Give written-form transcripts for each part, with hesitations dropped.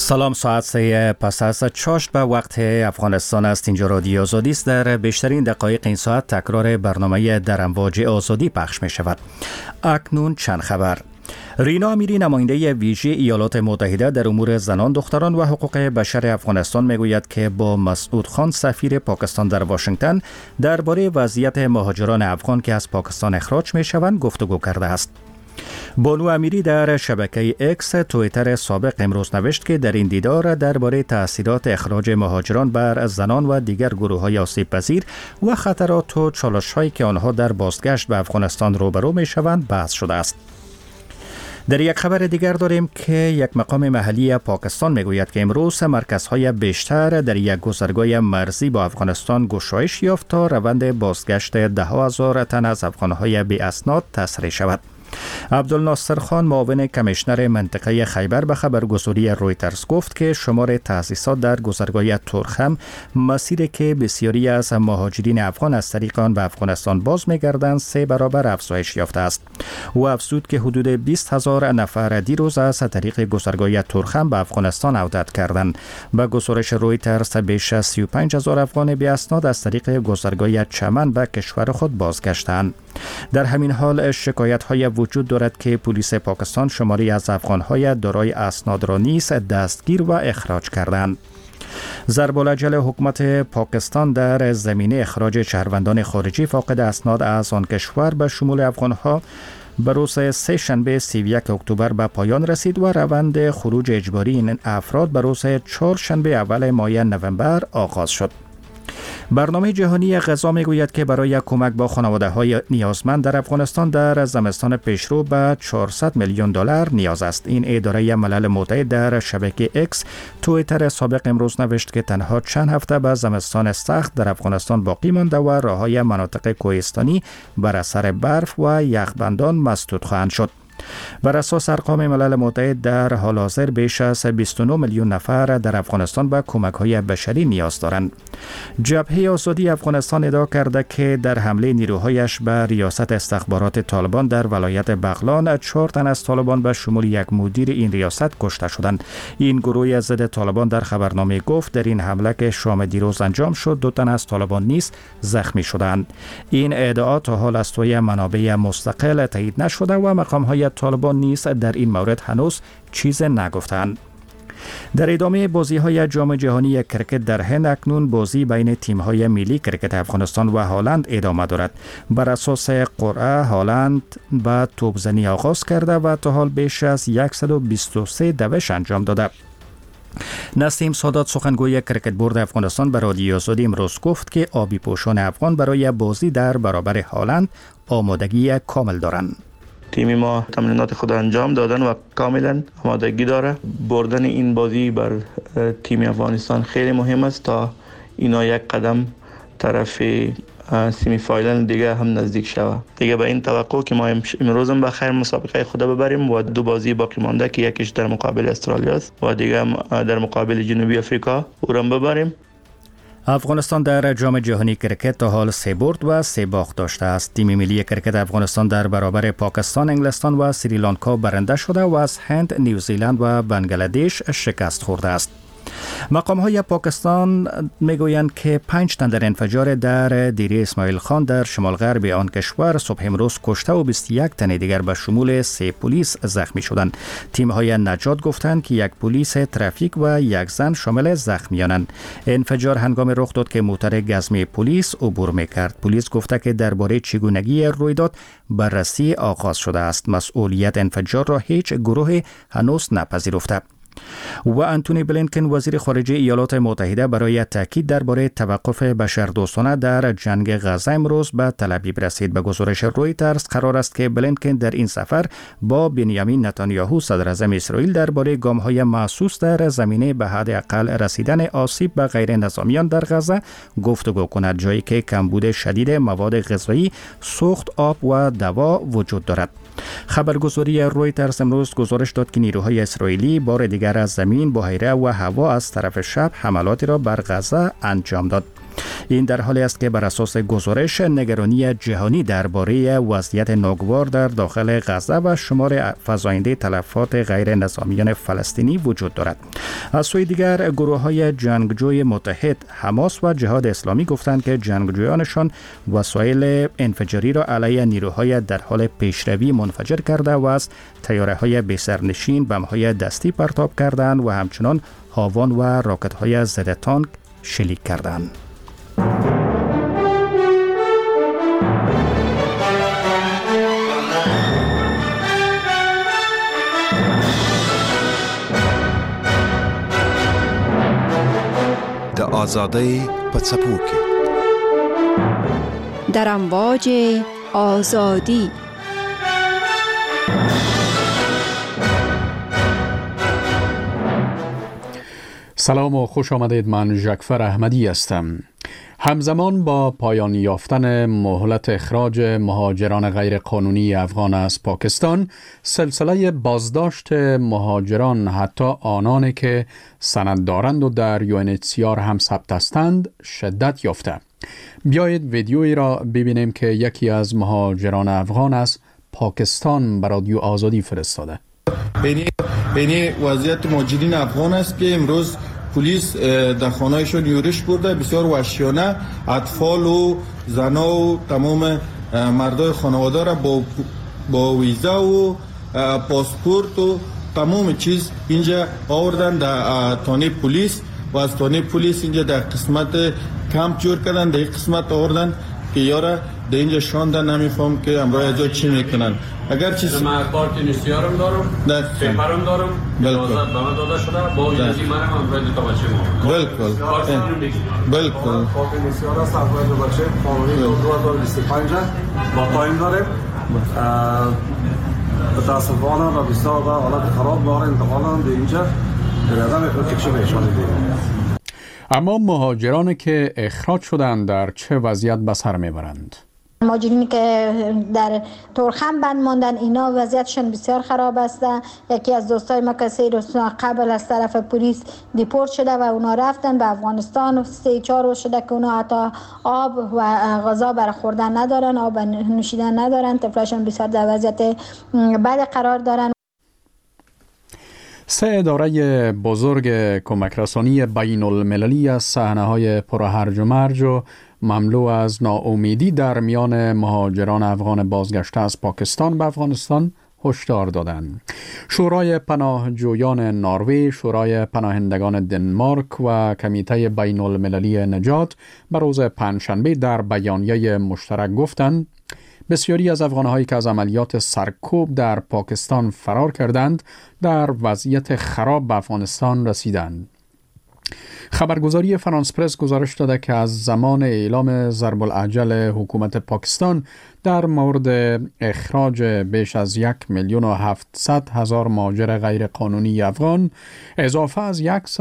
سلام، ساعت 3 پس از چاشت به وقت افغانستان است. اینجا رادیو آزادی است. در بیشترین دقایق این ساعت تکرار برنامه در امواج آزادی پخش می شود. اکنون چند خبر. رینا امیری، نماینده ویژه ایالات متحده در امور زنان، دختران و حقوق بشر افغانستان، میگوید که با مسعود خان، سفیر پاکستان در واشنگتن، درباره وضعیت مهاجران افغان که از پاکستان اخراج می شوند گفتگو کرده است. بانو امیری در شبکه اکس توییتر سابق امروز نوشت که در این دیدار درباره تأثیرات اخراج مهاجران بر زنان و دیگر گروه‌های آسیب پذیر و خطرات و چالش‌هایی که آنها در بازگشت به افغانستان روبرو می‌شوند بحث شده است. در یک خبر دیگر داریم که یک مقام محلی پاکستان میگوید که امروز مرکزهای بیشتر در یک گذرگاه مرزی با افغانستان گشایش یافت تا روند بازگشت ده هزار تن از افغانهای بی اسناد تسریع شود. عبدالناصر خان، معاون کمیشنر منطقه خیبر، به خبرگزاری رویترز گفت که شمار تأسیسات در گذرگاه تورخم، مسیری که بسیاری از مهاجرین افغان از طریق آن به افغانستان باز می‌گردند، 3 برابر افزایش یافته است. او افزود که حدود 20,000 نفر دیروز از طریق گذرگاه تورخم به افغانستان عودت کردند. به گزارش رویترز بیش از 35,000 افغان بی اسناد از طریق گذرگاه چمن به کشور خود بازگشتند. در همین حال شکایت‌های وجود دارد که پلیس پاکستان شماری از افغان‌های دارای اسناد را نیز دستگیر و اخراج کردند. ضرب العجل حکومت پاکستان در زمینه اخراج شهروندان خارجی فاقد اسناد از آن کشور به شمول افغان‌ها به روز سه شنبه 31 اکتبر به پایان رسید و روند خروج اجباری این افراد به روز چهارشنبه اول ماه نوامبر آغاز شد. برنامه جهانی غذا میگوید که برای کمک با خانواده‌های نیازمند در افغانستان در زمستان پیشرو به 400 میلیون دلار نیاز است. این اداره ملل متحد در شبکه اکس توییتر سابق امروز نوشت که تنها چند هفته به زمستان سخت در افغانستان باقی مانده و راه‌های مناطق کوهستانی بر اثر برف و یخبندان مسدود خواهند شد. بر اساس ارقام ملل متحد در حال حاضر بیش از 29 میلیون نفر در افغانستان به کمک‌های بشری نیاز دارند. جبهه آزادی افغانستان ادعا کرده که در حمله نیروهایش به ریاست استخبارات طالبان در ولایت بغلان 4 تن از طالبان به شمول یک مدیر این ریاست کشته شدند. این گروه ضد طالبان در خبرنامه گفت در این حمله که شام دیروز انجام شد 2 تن از طالبان نیز زخمی شدند. این ادعا تا حال از سوی منابع مستقل تایید نشده و مقام‌های طالبان نیز در این مورد هنوز چیز نگفتند. در ادامه بازی‌های جام جهانی کرکت در هند اکنون بازی بین تیم‌های ملی کرکت افغانستان و هلند ادامه دارد. بر اساس قرعه هلند با توپزنی آغاز کرده و تا حال بیش از 123 دوش انجام داده. نسیم سادات، سخنگوی کرکت بورد افغانستان، به رادیو آزادی امروز گفت که آبی پوشان افغان برای بازی در برابر هلند آمادگی کامل دارند. تیم ما تمرینات خود انجام دادن و کاملا آمادگی داره. بردن این بازی بر تیم افغانستان خیلی مهم است تا اینا یک قدم طرف سیمی فاینال دیگه هم نزدیک شود. دیگه به این توقع که ما امروز هم بخیر مسابقه خود ببریم و 2 بازی باقی مانده که یکیش در مقابل استرالیا است و دیگه در مقابل جنوبی آفریقا او را ببریم. افغانستان در جام جهانی کرکت تا حال 3 برد و 3 باخت داشته است. تیم ملی کرکت افغانستان در برابر پاکستان، انگلستان و سریلانکا برنده شده و از هند، نیوزیلند و بنگلادش شکست خورده است. مقام‌های پاکستان میگویند که 5 تن در انفجار در دیره اسماعیل خان در شمال غرب آن کشور صبح امروز کشته و 21 تن دیگر به شمول 3 پلیس زخمی شدند. تیم‌های نجات گفتند که 1 پلیس ترافیک و 1 زن شامل زخمیانند. انفجار هنگام رخ داد که موتر گزمی پلیس عبور می‌کرد. پلیس گفته که درباره چگونگی رویداد بررسی آغاز شده است. مسئولیت انفجار را هیچ گروه هنوز نپذیرفته. و انتونی بلینکن، وزیر خارجه ایالات متحده، برای تاکید درباره توقف بشردوستانه در جنگ غزه امروز به تل آویو رسید. به گزارش رویترز قرار است که بلینکن در این سفر با بنیامین نتانیاهو، صدر اعظم اسرائیل، درباره گام‌های محسوس در زمینه به حداقل رسیدن آسیب به غیر نظامیان در غزه گفتگو کند، جایی که کمبود شدید مواد غذایی، سوخت، آب و دوا وجود دارد. خبرگزاری رویترز امروز گزارش داد که نیروهای اسرائیلی بار دیگر از زمین، بحیره و هوا از طرف شب حملاتی را بر غزه انجام داد. این در حالی است که بر اساس گزارش نگرانی جهانی درباره وضعیت ناگوار در داخل غزه و شمار فزاینده تلفات غیر نظامیان فلسطینی وجود دارد. از سوی دیگر گروه‌های جنگجوی متحد حماس و جهاد اسلامی گفتند که جنگجویانشان وسایل انفجاری را علیه نیروهای در حال پیشروی منفجر کرده و از طیاره‌های بی‌سرنشین بمب‌های دستی پرتاب کردند و همچنان هاوان و راکت‌های ضد تانک شلیک کردند. د آزادۍ په څپو کې در امواج آزادی. سلام و خوش آمدید. من ژکفر احمدی هستم. همزمان با پایان یافتن مهلت اخراج مهاجران غیرقانونی افغان از پاکستان، سلسله بازداشت مهاجران، حتی آنانی که سند دارند و در UNHCR هم ثبت هستند، شدت یافته. بیایید ویدیویی را ببینیم که یکی از مهاجران افغان از پاکستان به رادیو آزادی فرستاده. بینی وضعیت مهاجرین افغان است که امروز پلیس در خانه‌شون یورش برده، بسیار وحشیانه اطفال و زنا و تمام مردای خانواده را با ویزا و پاسپورت و تمام چیز اینجا آوردن در تانه پلیس و از تانه پلیس اینجا در قسمت کمپ جور کردن، در قسمت آوردن که یارا در اینجا شاندن. نمیفهم که امروز اینجا چی میکنن. اگر چیز من اخبار که نشتیارم دارم، پیپرم دارم، اجازت به من داده شده، با اجازه من هم امروز تا بچه ما. بالکل. کارت نشتیار است امروز دو بچه قانونی 2025 با تایم داریم. متاسفانه و بسیار حالت خراب داره انتقالم به اینجا برادر میخواد تکشه بهشان دیدیم. اما مهاجرانی که اخراج شدند در چه وضعیت به سر میبرند؟ مهاجرینی که در تورخم بند ماندن، اینا وضعیتشون بسیار خراب است. یکی از دوستای ما کسی روز قبل از طرف پلیس دیپورت شده و اونا رفتن به افغانستان. 3-4 روز شده که اونا حتی آب و غذا برای خوردن ندارن، آب نوشیدن ندارن. طفلاشون بسیار در وضعیت بد قرار دارن. 3 اداره بزرگ کمک رسانی بین المللی از صحنه‌های پر هرج و مرج و مملو از ناامیدی در میان مهاجران افغان بازگشته از پاکستان به افغانستان هشدار دادند. شورای پناهجویان نروژ، شورای پناهندگان دنمارک و کمیته بین المللی نجات به روز پنجشنبه در بیانیه مشترک گفتند بسیاری از افغان‌هایی که از عملیات سرکوب در پاکستان فرار کردند در وضعیت خراب به افغانستان رسیدند. خبرگزاری فرانس پرس گزارش داده که از زمان اعلام ضرب العجل حکومت پاکستان در مورد اخراج بیش از 1,700,000 مهاجر غیرقانونی افغان، اضافه از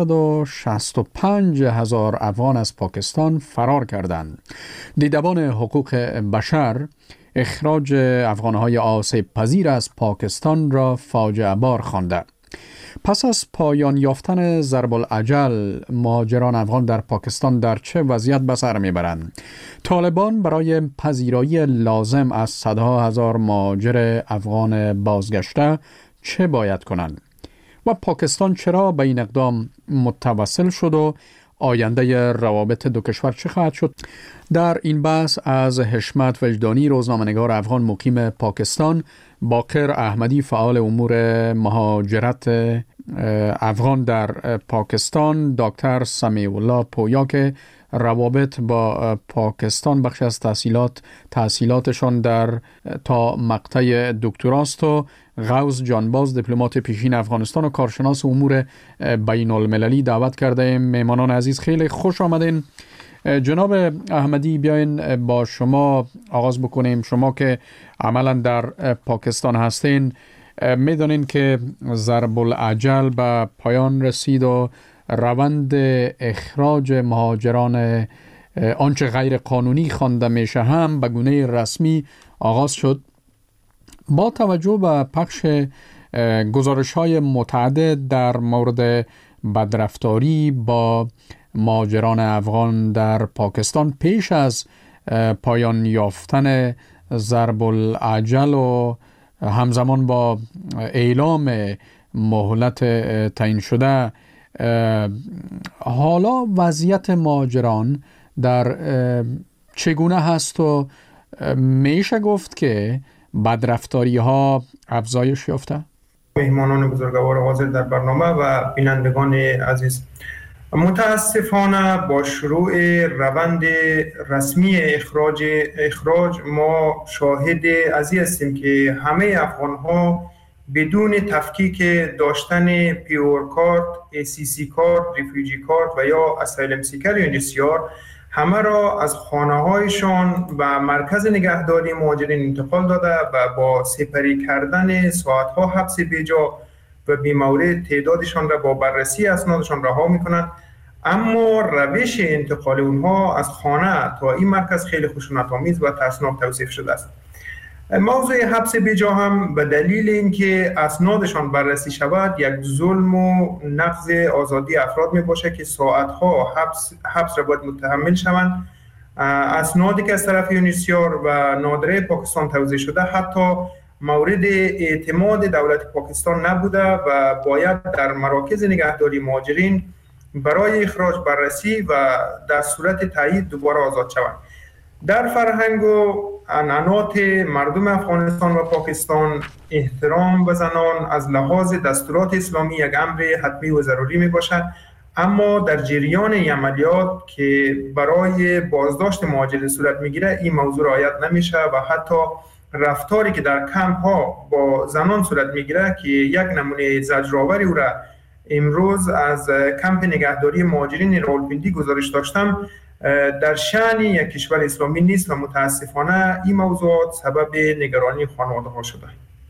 165,000 افغان از پاکستان فرار کردند. دیدبان حقوق بشر اخراج افغان‌های آسیب پذیر از پاکستان را فاجعه بار خوانده. پس از پایان یافتن ضرب العجل، مهاجران افغان در پاکستان در چه وضعیت به سر میبرند؟ طالبان برای پذیرایی لازم از صدها هزار مهاجر افغان بازگشته چه باید کنند؟ و پاکستان چرا به این اقدام متوسل شد و آینده روابط دو کشور چه خواهد شد؟ در این بحث از حشمت وجدانی، روزنامه‌نگار افغان مقیم پاکستان، باقر احمدی، فعال امور مهاجرت افغان در پاکستان، دکتر سمیع الله پویا که روابط با پاکستان بخش از تحصیلاتشان در تا مقطع دکتراست، و غوث جانباز، دیپلمات پیشین افغانستان و کارشناس امور بین المللی دعوت کرده. مهمانان عزیز خیلی خوش آمدین. جناب احمدی، بیاین با شما آغاز بکنیم. شما که عملا در پاکستان هستین، میدونین که ضرب العجل به پایان رسید و روند اخراج مهاجران آنچه غیر قانونی خوانده میشه هم به گونه رسمی آغاز شد. با توجه به پخش گزارش‌های متعدد در مورد بدرفتاری با مهاجران افغان در پاکستان پیش از پایان یافتن ضرب العجل و همزمان با اعلام مهلت تعیین شده، حالا وضعیت مهاجران در چگونه هست و میشه گفت که بدرفتاری ها افزایش یافته؟ مهمانان بزرگوار حاضر در برنامه و بینندگان عزیز، متاسفانه با شروع روند رسمی اخراج ما شاهد ازی هستیم که همه افغان‌ها بدون تفکیک داشتن پیور کارت، ACC کارت، ریفیوجی کارت و یا اسایلم سیکر یونیسیار همه را از خانه‌هایشان و مرکز نگهداری مهاجرین انتقال داده و با سپری کردن ساعت‌ها حبس بیجا و بی‌مورد تعدادشان را با بررسی اسنادشان رها می‌کنند. اما روش انتقال اونها از خانه تا این مرکز خیلی خشونت‌آمیز و ترسناک توصیف شده است. موضوع حبس بیجا هم به دلیل اینکه اسنادشان بررسی شود یک ظلم و نقض آزادی افراد می باشه که ساعتها حبس را باید متحمل شوند. اسنادی که از طرف یونیسیار و نادره پاکستان توزیع شده حتی مورد اعتماد دولت پاکستان نبوده و باید در مراکز نگهداری مهاجرین برای اخراج بررسی و در صورت تایید دوباره آزاد شوند. در فرهنگ و عنعنات مردم افغانستان و پاکستان احترام به زنان از لحاظ دستورات اسلامی یک امر حتمی و ضروری می باشد، اما در جریان عملیات که برای بازداشت مهاجرین صورت می گیره این موضوع رعایت نمیشه و حتی رفتاری که در کمپ ها با زنان صورت می گیره که یک نمونه زجرآوری او را امروز از کمپ نگهداری مهاجرین راولپیندی گزارش داشتم در شأن یک کشور اسلامی نیست و متاسفانه این موضوعات سبب نگرانی خانواده ها شده.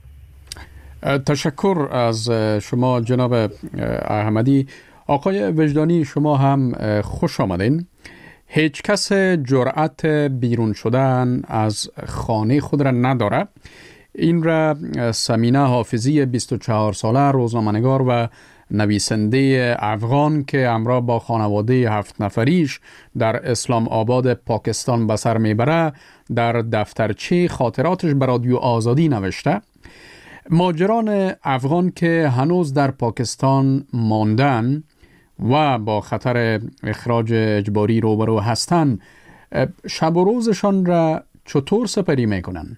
تشکر از شما جناب احمدی. آقای وجدانی، شما هم خوش آمدین. هیچ کس جرأت بیرون شدن از خانه خود را نداره. این را سمینه حافظی 24 ساله روزنامه‌نگار و نویسنده افغان که همراه با خانواده 7 نفریش در اسلام آباد پاکستان به سر میبره در دفترچه خاطراتش به رادیو آزادی نوشته. مهاجران افغان که هنوز در پاکستان ماندن و با خطر اخراج اجباری روبرو هستند، شب و روزشان را چطور سپری میکنن؟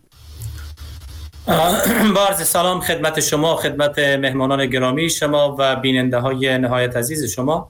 با عرض سلام خدمت شما، خدمت مهمانان گرامی شما و بیننده های نهایت عزیز شما.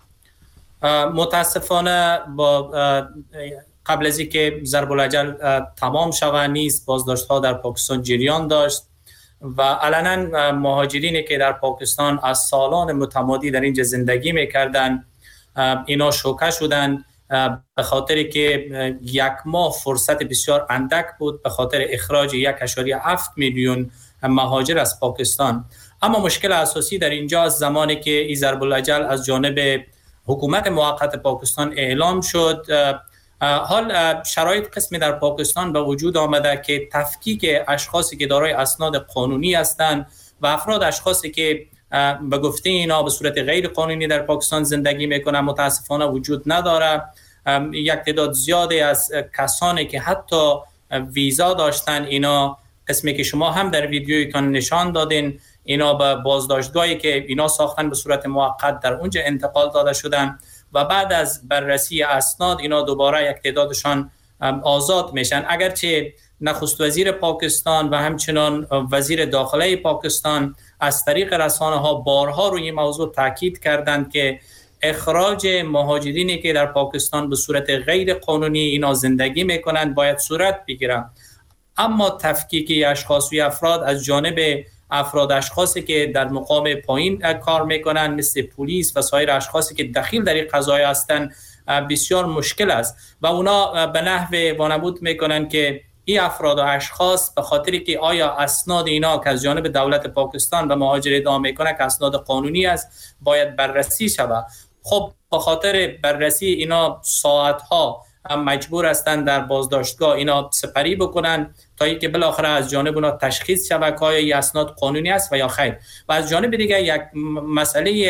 متاسفانه با قبل از اینکه ضرب العجل تمام شود نیز بازداشت ها در پاکستان جریان داشت و علنا مهاجرینی که در پاکستان از سالان متمادی در اینجا زندگی میکردن اینا شوکه شدن به خاطر که یک ماه فرصت بسیار اندک بود به خاطر اخراج 1.7 میلیون مهاجر از پاکستان. اما مشکل اساسی در اینجا از زمانی که این ضرب العجل از جانب حکومت موقت پاکستان اعلام شد، حال شرایط قسمی در پاکستان به وجود آمده که تفکیک اشخاصی که دارای اسناد قانونی هستند و اشخاصی که به گفته اینا به صورت غیر قانونی در پاکستان زندگی میکنن متاسفانه وجود نداره. یک تعداد زیادی از کسانی که حتی ویزا داشتن، اینا قسمی که شما هم در ویدیویتان نشان دادین، اینا به بازداشتگاهی که اینا ساختن به صورت موقت در اونجا انتقال داده شدن و بعد از بررسی اسناد اینا دوباره یک تعدادشان آزاد میشن. اگرچه نخست وزیر پاکستان و همچنان وزیر داخله پاکستان از طریق رسانه ها بارها روی این موضوع تاکید کردند که اخراج مهاجرینی که در پاکستان به صورت غیر قانونی اینا زندگی میکنند باید صورت بگیرند، اما تفکیک اشخاص و افراد از جانب اشخاصی که در مقام پایین کار میکنند مثل پلیس و سایر اشخاصی که دخیل در این قضایا هستند بسیار مشکل است و اونا به نحو وانمود میکنند که این افراد و اشخاص به خاطری که آیا اسناد اینا که از جانب دولت پاکستان و مهاجر ادعا میکنه که اسناد قانونی است باید بررسی شود. خب به خاطر بررسی اینا ساعتها مجبور هستند در بازداشتگاه اینا سپری بکنن تا اینکه بالاخره از جانب اونا تشخیص شود که آیا این اسناد قانونی است و یا خیر. و از جانب دیگه یک مسئله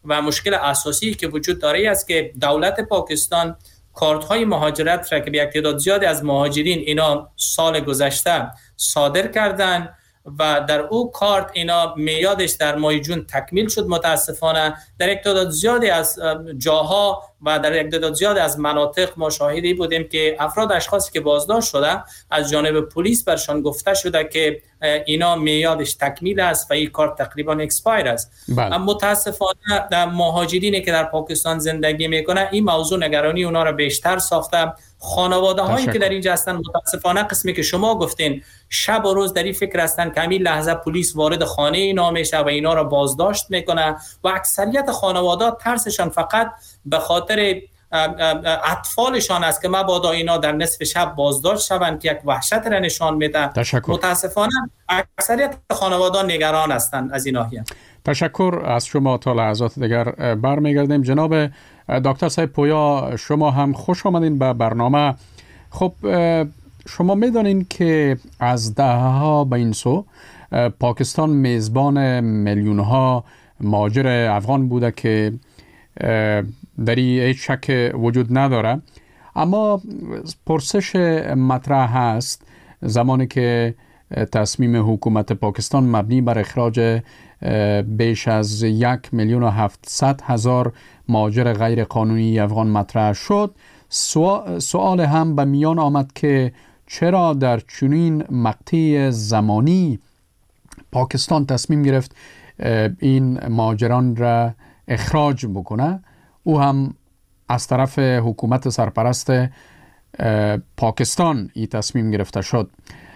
و مشکل اساسی که وجود داره است که دولت پاکستان کارت های مهاجرت را که به یک تعداد زیادی از مهاجرین اینا سال گذشته صادر کردن و در او کارت اینا میادش در ماه جون تکمیل شد. متاسفانه در یک تعداد زیادی از جاها و در یک تعداد زیادی از مناطق ما شاهدی بودیم که اشخاصی که بازداشت شده از جانب پلیس برشان گفته شده که اینا میادش تکمیل است و این کارت تقریبا اکسپایر است. متاسفانه مهاجرینی که در پاکستان زندگی میکنه این موضوع نگرانی اونا را بیشتر ساخته. خانواده هایی که در اینجا هستن متاسفانه قسمی که شما گفتین شب و روز در این فکر هستن که همین لحظه پلیس وارد خانه اینا میشه و اینا را بازداشت میکنه و اکثریت خانواده ترسشان فقط به خاطر اطفالشان است که مبادا اینا در نصف شب بازداشت شوند که یک وحشت را نشان میده. متاسفانه اکثریت خانواده نگران هستند از این ناحیه. تشکر از شما. تا لحظات دیگر برمیگردیم. جناب دکتر صاحب پویا، شما هم خوش آمدین به برنامه. خب شما میدانین که از دهه‌ها به این سو پاکستان میزبان میلیون ها مهاجر افغان بوده که در این هیچ شک وجود نداره، اما پرسش مطرح هست زمانی که تصمیم حکومت پاکستان مبنی بر اخراج بیش از 1,700,000 مهاجر غیر قانونی افغان مطرح شد، سوال هم به میان آمد که چرا در چنین مقطع زمانی پاکستان تصمیم گرفت این مهاجران را اخراج بکنه، او هم از طرف حکومت سرپرست پاکستان این تصمیم گرفته شد.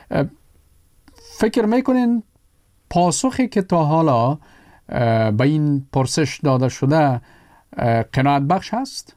فکر میکنین پاسخی که تا حالا به این پرسش داده شده قناعت بخش هست؟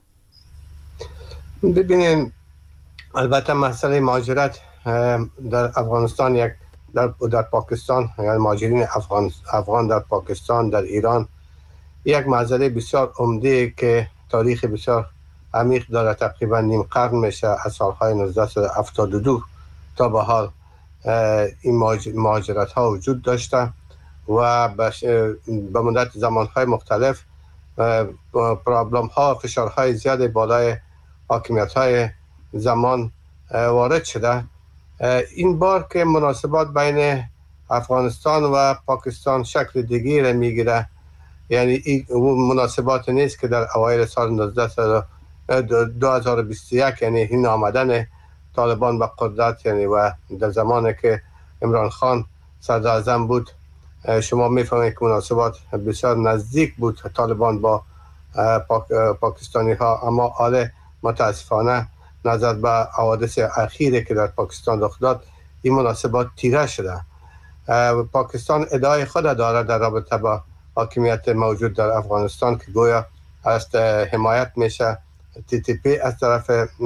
ببینیم، البته مسئله مهاجرت در افغانستان در پاکستان، یعنی مهاجرین افغان در پاکستان، در ایران، یک مسئله بسیار عمده که تاریخ بسیار عمیق داره. تقریبا نیم قرن میشه، از سالهای 1972 تا به حال این مهاجرت ها وجود داشته و به مدت زمانهای مختلف پرابلم ها، فشارهای زیاد بالای حاکمیت های زمان وارد شده. این بار که مناسبات بین افغانستان و پاکستان شکل دیگری میگیره، یعنی این مناسبات نیست که در اوایل سال 2021 یعنی این آمدن طالبان به قدرت، یعنی و در زمانی که عمران خان صدر اعظم بود، شما میفهمید که مناسبات بسیار نزدیک بود طالبان با پاکستانی ها، اما حال متاسفانه نظر به حوادث اخیری که در پاکستان رخ داد این مناسبات تیره شده. پاکستان ادعای خود داره در رابطه با حاکمیت موجود در افغانستان که گویا از حمایت میشه TTP از طرف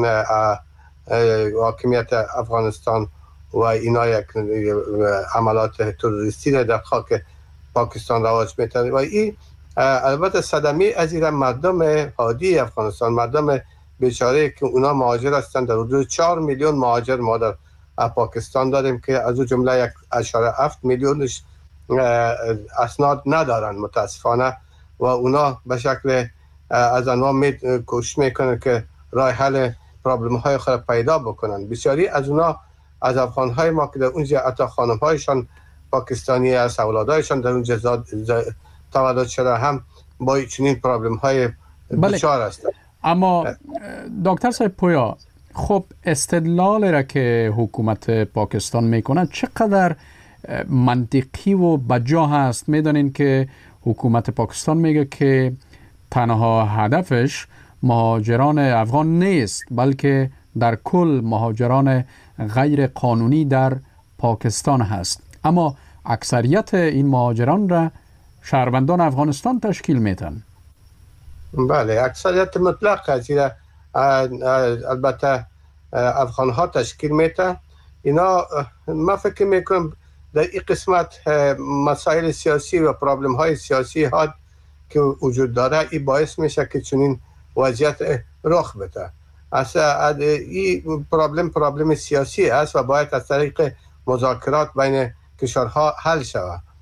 حاکمیت افغانستان و اینا یک عملات تروریستی در خاک پاکستان رواج میتونه و این البته صدمه از این مردم عادی افغانستان، مردم بیچاره که اونا مهاجر هستند. در حدود 4 میلیون مهاجر ما در پاکستان داریم که از اون جمله 1.7 میلیونش اسناد ندارن متاسفانه و اونا به شکل از انواع کوشش میکنن که راه حل پرابلم های خود پیدا بکنن. بسیاری از اونا از افغان های ما که در اونجا حتی خانم هایشان پاکستانی است، اولادایشان در اونجا تولد شده، هم با چنین پرابلم های دچار هستند. اما دکتر صاحب پویا، خب استدلال را که حکومت پاکستان میکنه چقدر منطقی و بجا هست؟ میدانین که حکومت پاکستان میگه که تنها هدفش مهاجران افغان نیست، بلکه در کل مهاجران غیر قانونی در پاکستان هست، اما اکثریت این مهاجران را شهروندان افغانستان تشکیل میتن. بله، اکثریت مطلق از این البته افغان ها تشکیل میتن. اینا من فکر میکنم در این قسمت مسائل سیاسی و پرابلم های سیاسی ها که وجود داره این باعث میشه که چنین وضعیت رخ بده. اصلا این پرابلم سیاسی است و باید از طریق مذاکرات بین کشورها حل شود.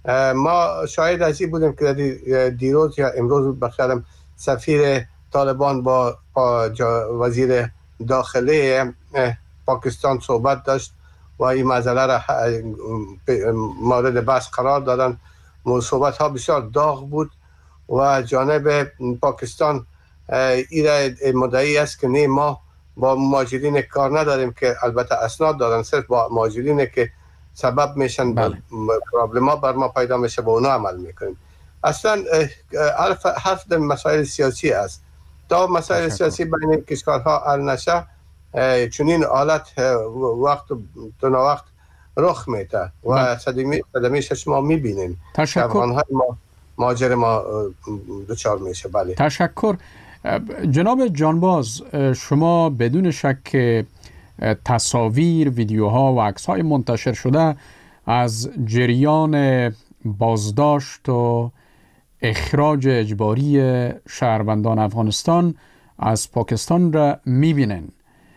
ما شاهد از این بودیم که دیروز یا امروز بخیرم سفیر طالبان با وزیر داخله پاکستان صحبت داشت و این مسئله را مورد بحث قرار دادن. صحبت ها بسیار داغ بود و جانب پاکستان این مدعی است که نه، ما با مهاجرین کار نداریم که البته اسناد دارن، صرف با مهاجرین که سبب میشن پرابلم ها بر ما پیدا میشه با اونا عمل میکنیم. اصلا حرف در مسائل سیاسی است. تا مسائل سیاسی بین کشورها حل نشه چنین حالت وقت تا وقت رخ میده و صدمه شما میبینیم. تشکر. مهاجر ما دچار میشه. بله تشکر. جناب جانباز، شما بدون شک تصاویر، ویدیوها و عکس‌های منتشر شده از جریان بازداشت و اخراج اجباری شهروندان افغانستان از پاکستان را می‌بینن.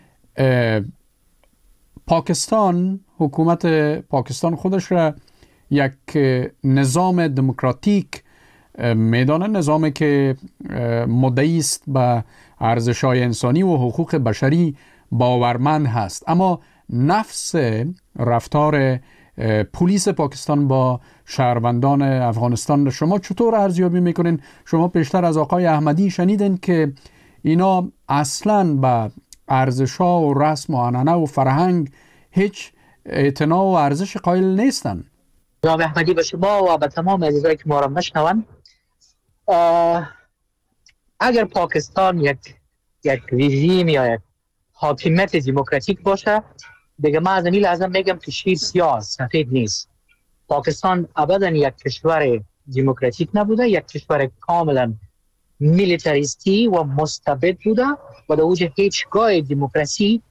پاکستان، حکومت پاکستان خودش را یک نظام دموکراتیک میدانه، نظامی که مدعی است به ارزش‌های انسانی و حقوق بشری باورمند هست، اما نفس رفتار پلیس پاکستان با شهروندان افغانستان را شما چطور ارزیابی میکنین؟ شما پیشتر از آقای احمدی شنیدین که اینا اصلاً به ارزش‌ها و رسم و عنعنه و فرهنگ هیچ اعتنا و ارزش قائل نیستن. جناب احمدی به شما و به تمام عزیزایی که ما را میشنون، اگر پاکستان یک رژیم یا یک حاکمیت دموکراتیک باشه، دیگه من از این لحظه میگم که شیر سیاه سفید نیست. پاکستان ابدا یک کشور دموکراتیک نبوده، یک کشور کاملا میلیتاریستی و مستبد بوده و در اوج هیچگاه دموکراسی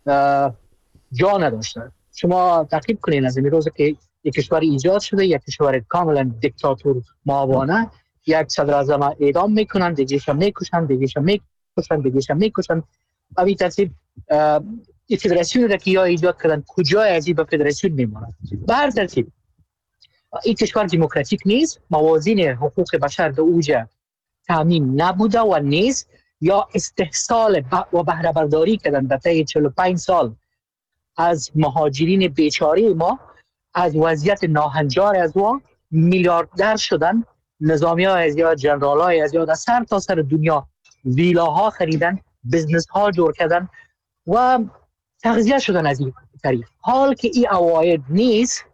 جا نداشته. شما تعقیب کنین از این روز که یک کشور ایجاد شده، یک کشور کاملا دیکتاتور ماهوانه، یک صدر اعظم اعدام میکنن، دیگه‌ش میکشن، دیگه‌ش میکشن. همین ترتیب این فدراسیون را که یا ایجاد کردن کجای از این به فدراسیون میماند. به هر ترتیب این کشور دموکراتیک نیست، موازین حقوق بشر در اوج تامین نبوده و نیست، یا استحصال و بهره برداری کردن در طی 45 سال از مهاجرین بیچاره ما، از وضعیت ناهنجار از ما میلیاردر شدن. نظامی ها از یا جنرال های از یا در سر تا سر دنیا ویلاها خریدن، بزنس ها جور کردن و تغذیه شدن از این طریق. حال که این عواید نیست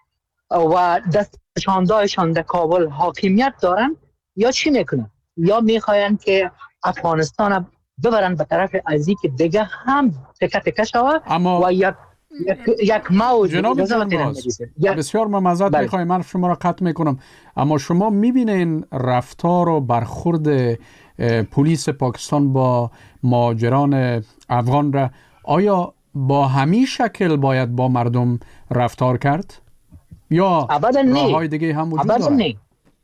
و دستشاندایشان در کابل حاکمیت دارن، یا چی میکنن؟ یا میخواین که افغانستان ببرن به طرف ازی که دیگه هم تکه تکه شود و یک موج. جناب جانباز، بسیار معذرت میخوایم، من شما را قطع میکنم، اما شما میبینین رفتار و برخورد پلیس پاکستان با مهاجران افغان را آیا با همین شکل باید با مردم رفتار کرد یا راه‌های دیگه هم وجود داره؟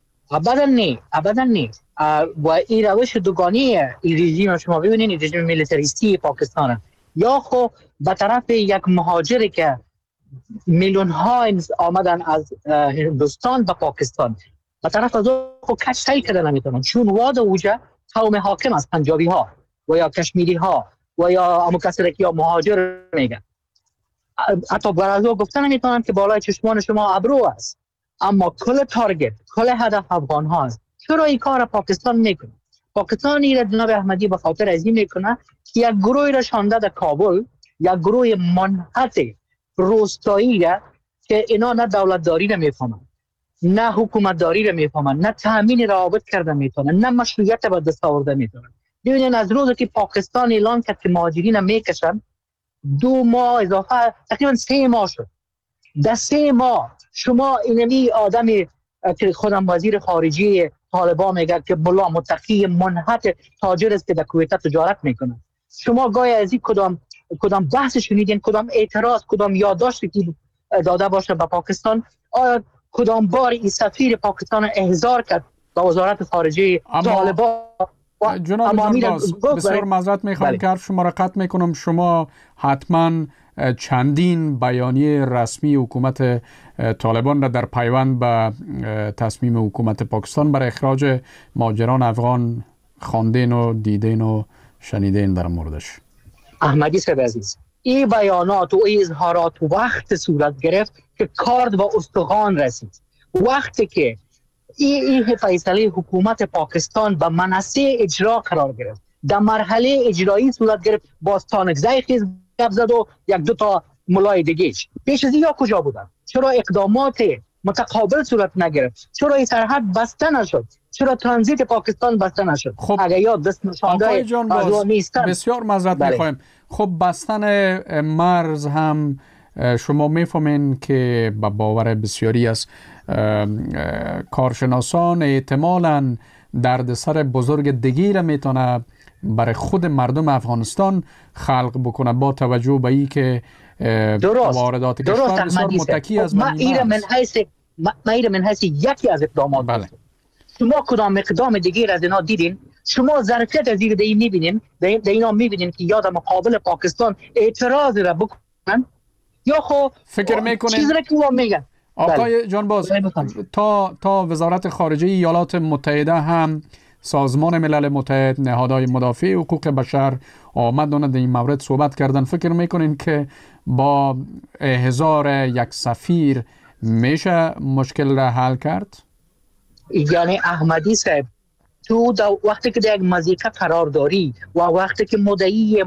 ابدا نه. و این روش دوگانی این رژیم شما ببینید، این رژیم میلیتاریستی پاکستان، یا خو به طرف یک مهاجری که میلیون ها آمدن از هندوستان به پاکستان، به طرف از خو کشتایی کردن نمیتونن، چون واد اوجه قوم حاکم از پنجابی ها و یا کشمیری ها و یا همون کسی که مهاجر میگن. حتی برازو گفتن نمیتونن که بالای چشمان شما ابرو است، اما کل تارگت، کل هدف افغان ها است. چرا این کار پاکستان میکنه؟ پاکستان این جناب احمدی به خاطر از این میکنه که یک گروهی را شانده در کابل، یک گروه منحط روستایی را که اینا نه دولتداری را میفهمن، نه حکومتداری را میفهمن، نه تامین روابط کرده میتونن، نه مشروعیت به دست آورده میتونن. ببینید از روزی که پاکستان اعلان کرد که مهاجرین میکشن، 2 ماه اضافه تقریبا 3 ماه شد. در 3 ماه شما اینمی آدمی که خودم وزیر خارجه طالبان میگه که ملا متقی منحط تاجر است که در کویت تجارت میکنه، شما گاهی از این کدام بحث شنیدین، کدام اعتراض، کدام یادداشتی که داده باشه به پاکستان؟ آیا کدام بار این سفیر پاکستان احضار کرد به وزارت خارجه طالبان؟ جناب جانباز، بسیار معذرت میخوام که حرف شما را قطع میکنم. شما حتما چندین بیانیه رسمی حکومت طالبان را در پیوند به تصمیم حکومت پاکستان برای اخراج مهاجران افغان خواندین و دیدین و شنیدین در موردش؟ احمدی صاحب عزیز، این بیانات و این اظهارات وقت صورت گرفت که کارد و استخوان رسید. وقتی که این فیصله حکومت پاکستان به منصه اجرا قرار گرفت، در مرحله اجرایی صورت گرفت، باز تانکزای خیز گپ زد و یک دو تا ملای دیگهش. پیش از این یا کجا بودن؟ چرا اقدامات متقابل صورت نگرفت؟ چرا این سرحد بسته نشد؟ چرا ترانزیت پاکستان بسته نشد؟ خب اگر یاد دست نشانده نیستن. بسیار معذرت میخوایم. خب بستن مرز هم شما میفهمین که با باور بسیاری از کارشناسان احتمالاً دردسر بزرگ دیگی را میتونه برای خود مردم افغانستان خلق بکنه، با توجه به این که واردات کشور بسیار متکی از من من حیث یکی از اقدامات شما کدام اقدام دیگه از اینا دیدین؟ شما ظرفیت از این میبینین؟ در اینا میبینین که یاد مقابل پاکستان اعتراض را بکنن یا خب فکر میکنین چیزی را که اون میگن؟ آقای جانباز، تا وزارت خارجه ایالات متحده هم سازمان ملل متحد، نهادهای مدافع حقوق بشر آمدن در این مورد صحبت کردن، فکر میکنین که با احضار یک سفیر میشه مشکل را حل کرد؟ یعنی احمدی صاحب، تو وقتی که در یک مضیقه قرار داری و وقتی که مدعی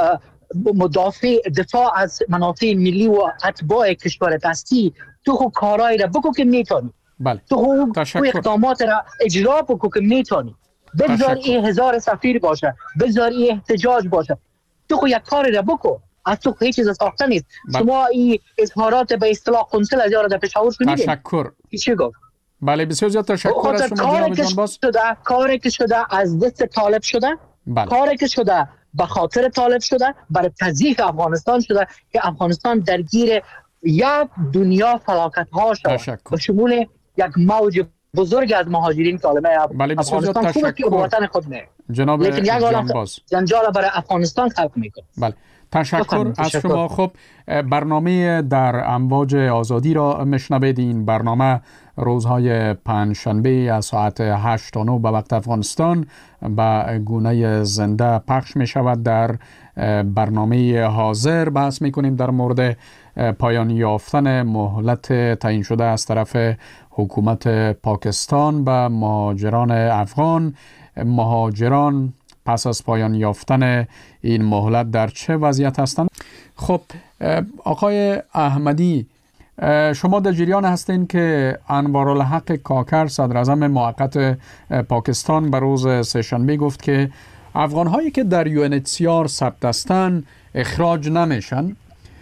دفاع از منافع ملی و اتباع کشورت هستی، تو خود کارایی را بکن که میتونی. بله. تو خود اقدامات را اجرا بکن که میتونی. بذار این هزار سفیر باشه، بذار این احتجاج باشه، تو خود یک کاری را بکن. از تو هیچ چیز ساخته نیست. شما این اظهارات به اصطلاح قنصل از یار در پشاور شنیدین؟ تشکر. چی گفت؟ بله بسیار زیاد تشکر از شما جناب جانباز. کاری که شده از دست طالب شده، کاری که شده به خاطر طالب شده، برای تضعیف افغانستان شده که افغانستان درگیر یک دنیا فلاکت ها شد به شمول یک موج بزرگ از مهاجرین کالمه افغانستان خوبه که وطن خود نه، جناب جانباز جنجال برای افغانستان خلق میکنه. بله تشکر از شما. خب برنامه در امواج آزادی را مشنوید. این برنامه روزهای پنجشنبه از ساعت 8 تا 9 به وقت افغانستان به گونه زنده پخش می شود. در برنامه حاضر بحث می کنیم در مورد پایان یافتن مهلت تعیین شده از طرف حکومت پاکستان به مهاجران افغان. مهاجران پس از پایان یافتن این مهلت در چه وضعیت هستند؟ خب آقای احمدی، شما در جریان هستین که انوارالحق کاکر صدر اعظم موقت پاکستان به روز سه‌شنبه گفت که افغان‌هایی که در UNHCR ثبت هستند اخراج نمیشن.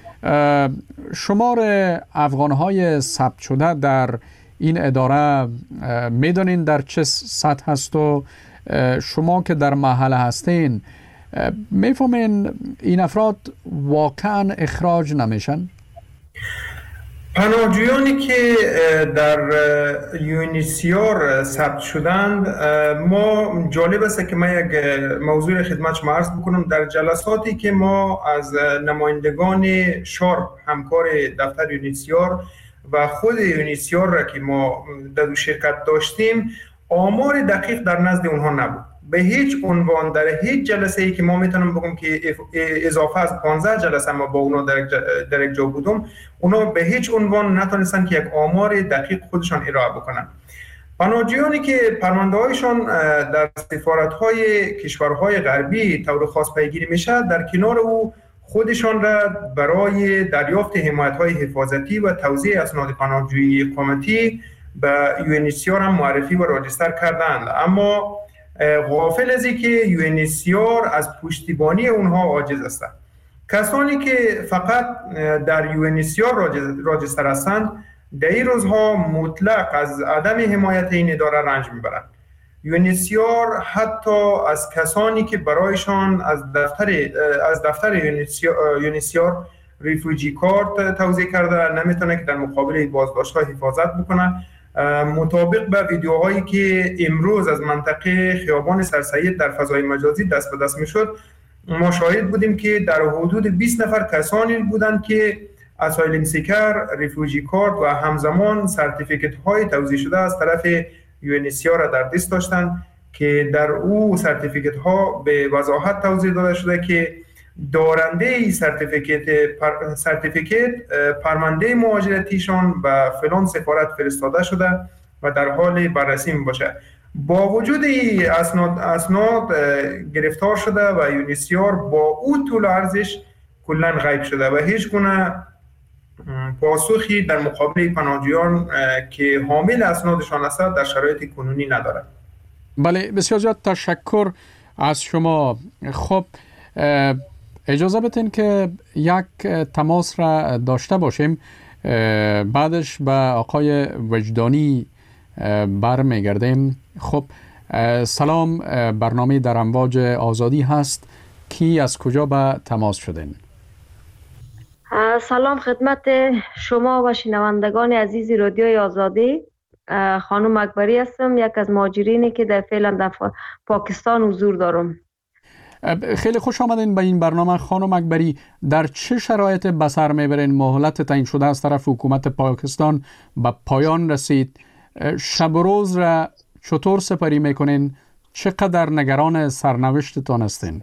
شمار افغان‌های ثبت شده در این اداره میدونین در چه سطح هست و شما که در محله هستین میفهمین این افراد واقعا اخراج نمیشن؟ پناهجویانی که در UNHCR ثبت شدند، ما جالب است که من یک موضوع خدمت شما عرض بکنم. در جلساتی که ما از نمایندگان شارپ همکار دفتر UNHCR و خود UNHCR را که ما در شرکت داشتیم، آمار دقیق در نزد اونها نبود. به هیچ عنوان در هیچ جلسه ای که ما میتونم بگم که اضافه از 15 جلسه ما با اونا در یک جا بودم، اونا به هیچ عنوان نتونستن که یک آمار دقیق خودشان ارائه بکنن. پناهجویانی که پرونده‌هایشان در سفارت‌های کشورهای غربی طور خاص پیگیری میشه، در کنار او خودشان را برای دریافت حمایت‌های حفاظتی و توزیع اسناد پناهجویی اقامتی به UNHCR هم معرفی و راجستر کردند، اما غافل از اینکه UNHCR از پشتیبانی اونها عاجز است. کسانی که فقط در UNHCR راجستر هستند در این روزها مطلق از عدم حمایت این اداره رنج میبرند. UNHCR حتی از کسانی که برایشان از دفتر UNHCR ریفوجی کارت توزیع کرده نمیتونه که در مقابل بازداشت‌ها حفاظت بکنه. مطابق به ویدیوهایی که امروز از منطقه خیابان سرسید در فضای مجازی دست به دست میشد، ما شاهد بودیم که در حدود 20 نفر کسانی بودند که اسایلم سیکر، ریفیوجی کارت و همزمان سرتیفیکت های توزیع شده از طرف UNHCR را در دست داشتند که در او سرتیفیکت ها به وضاحت توضیح داده شده که دارنده سرتیفیکت پرونده مهاجرتیشان به فلان سفارت فرستاده شده و در حال بررسی می باشه. با وجود این اسناد گرفتار شده و UNHCR با او طول ارزش کلا غیب شده و هیچ گونه پاسخی در مقابل پناهجویان که حامل اسنادشان هستند در شرایط کنونی ندارد. بله، بسیار زیاد تشکر از شما. خب اجازه بدین که یک تماس را داشته باشیم، بعدش به آقای وجدانی برمیگردیم. خب سلام، برنامه در امواج آزادی هست. کی از کجا به تماس شدین؟ سلام خدمت شما و شنوندگان عزیز رادیوی آزادی. خانم اکبری هستم، یک از مهاجرینی که در فعلا در پاکستان حضور دارم. خیلی خوش آمدین به این برنامه. خانم اکبری، در چه شرایط به سر میبرین؟ مهلت تعیین شده از طرف حکومت پاکستان به پایان رسید. شب و روز را چطور سپری میکنین؟ چقدر نگران سرنوشتتان هستین؟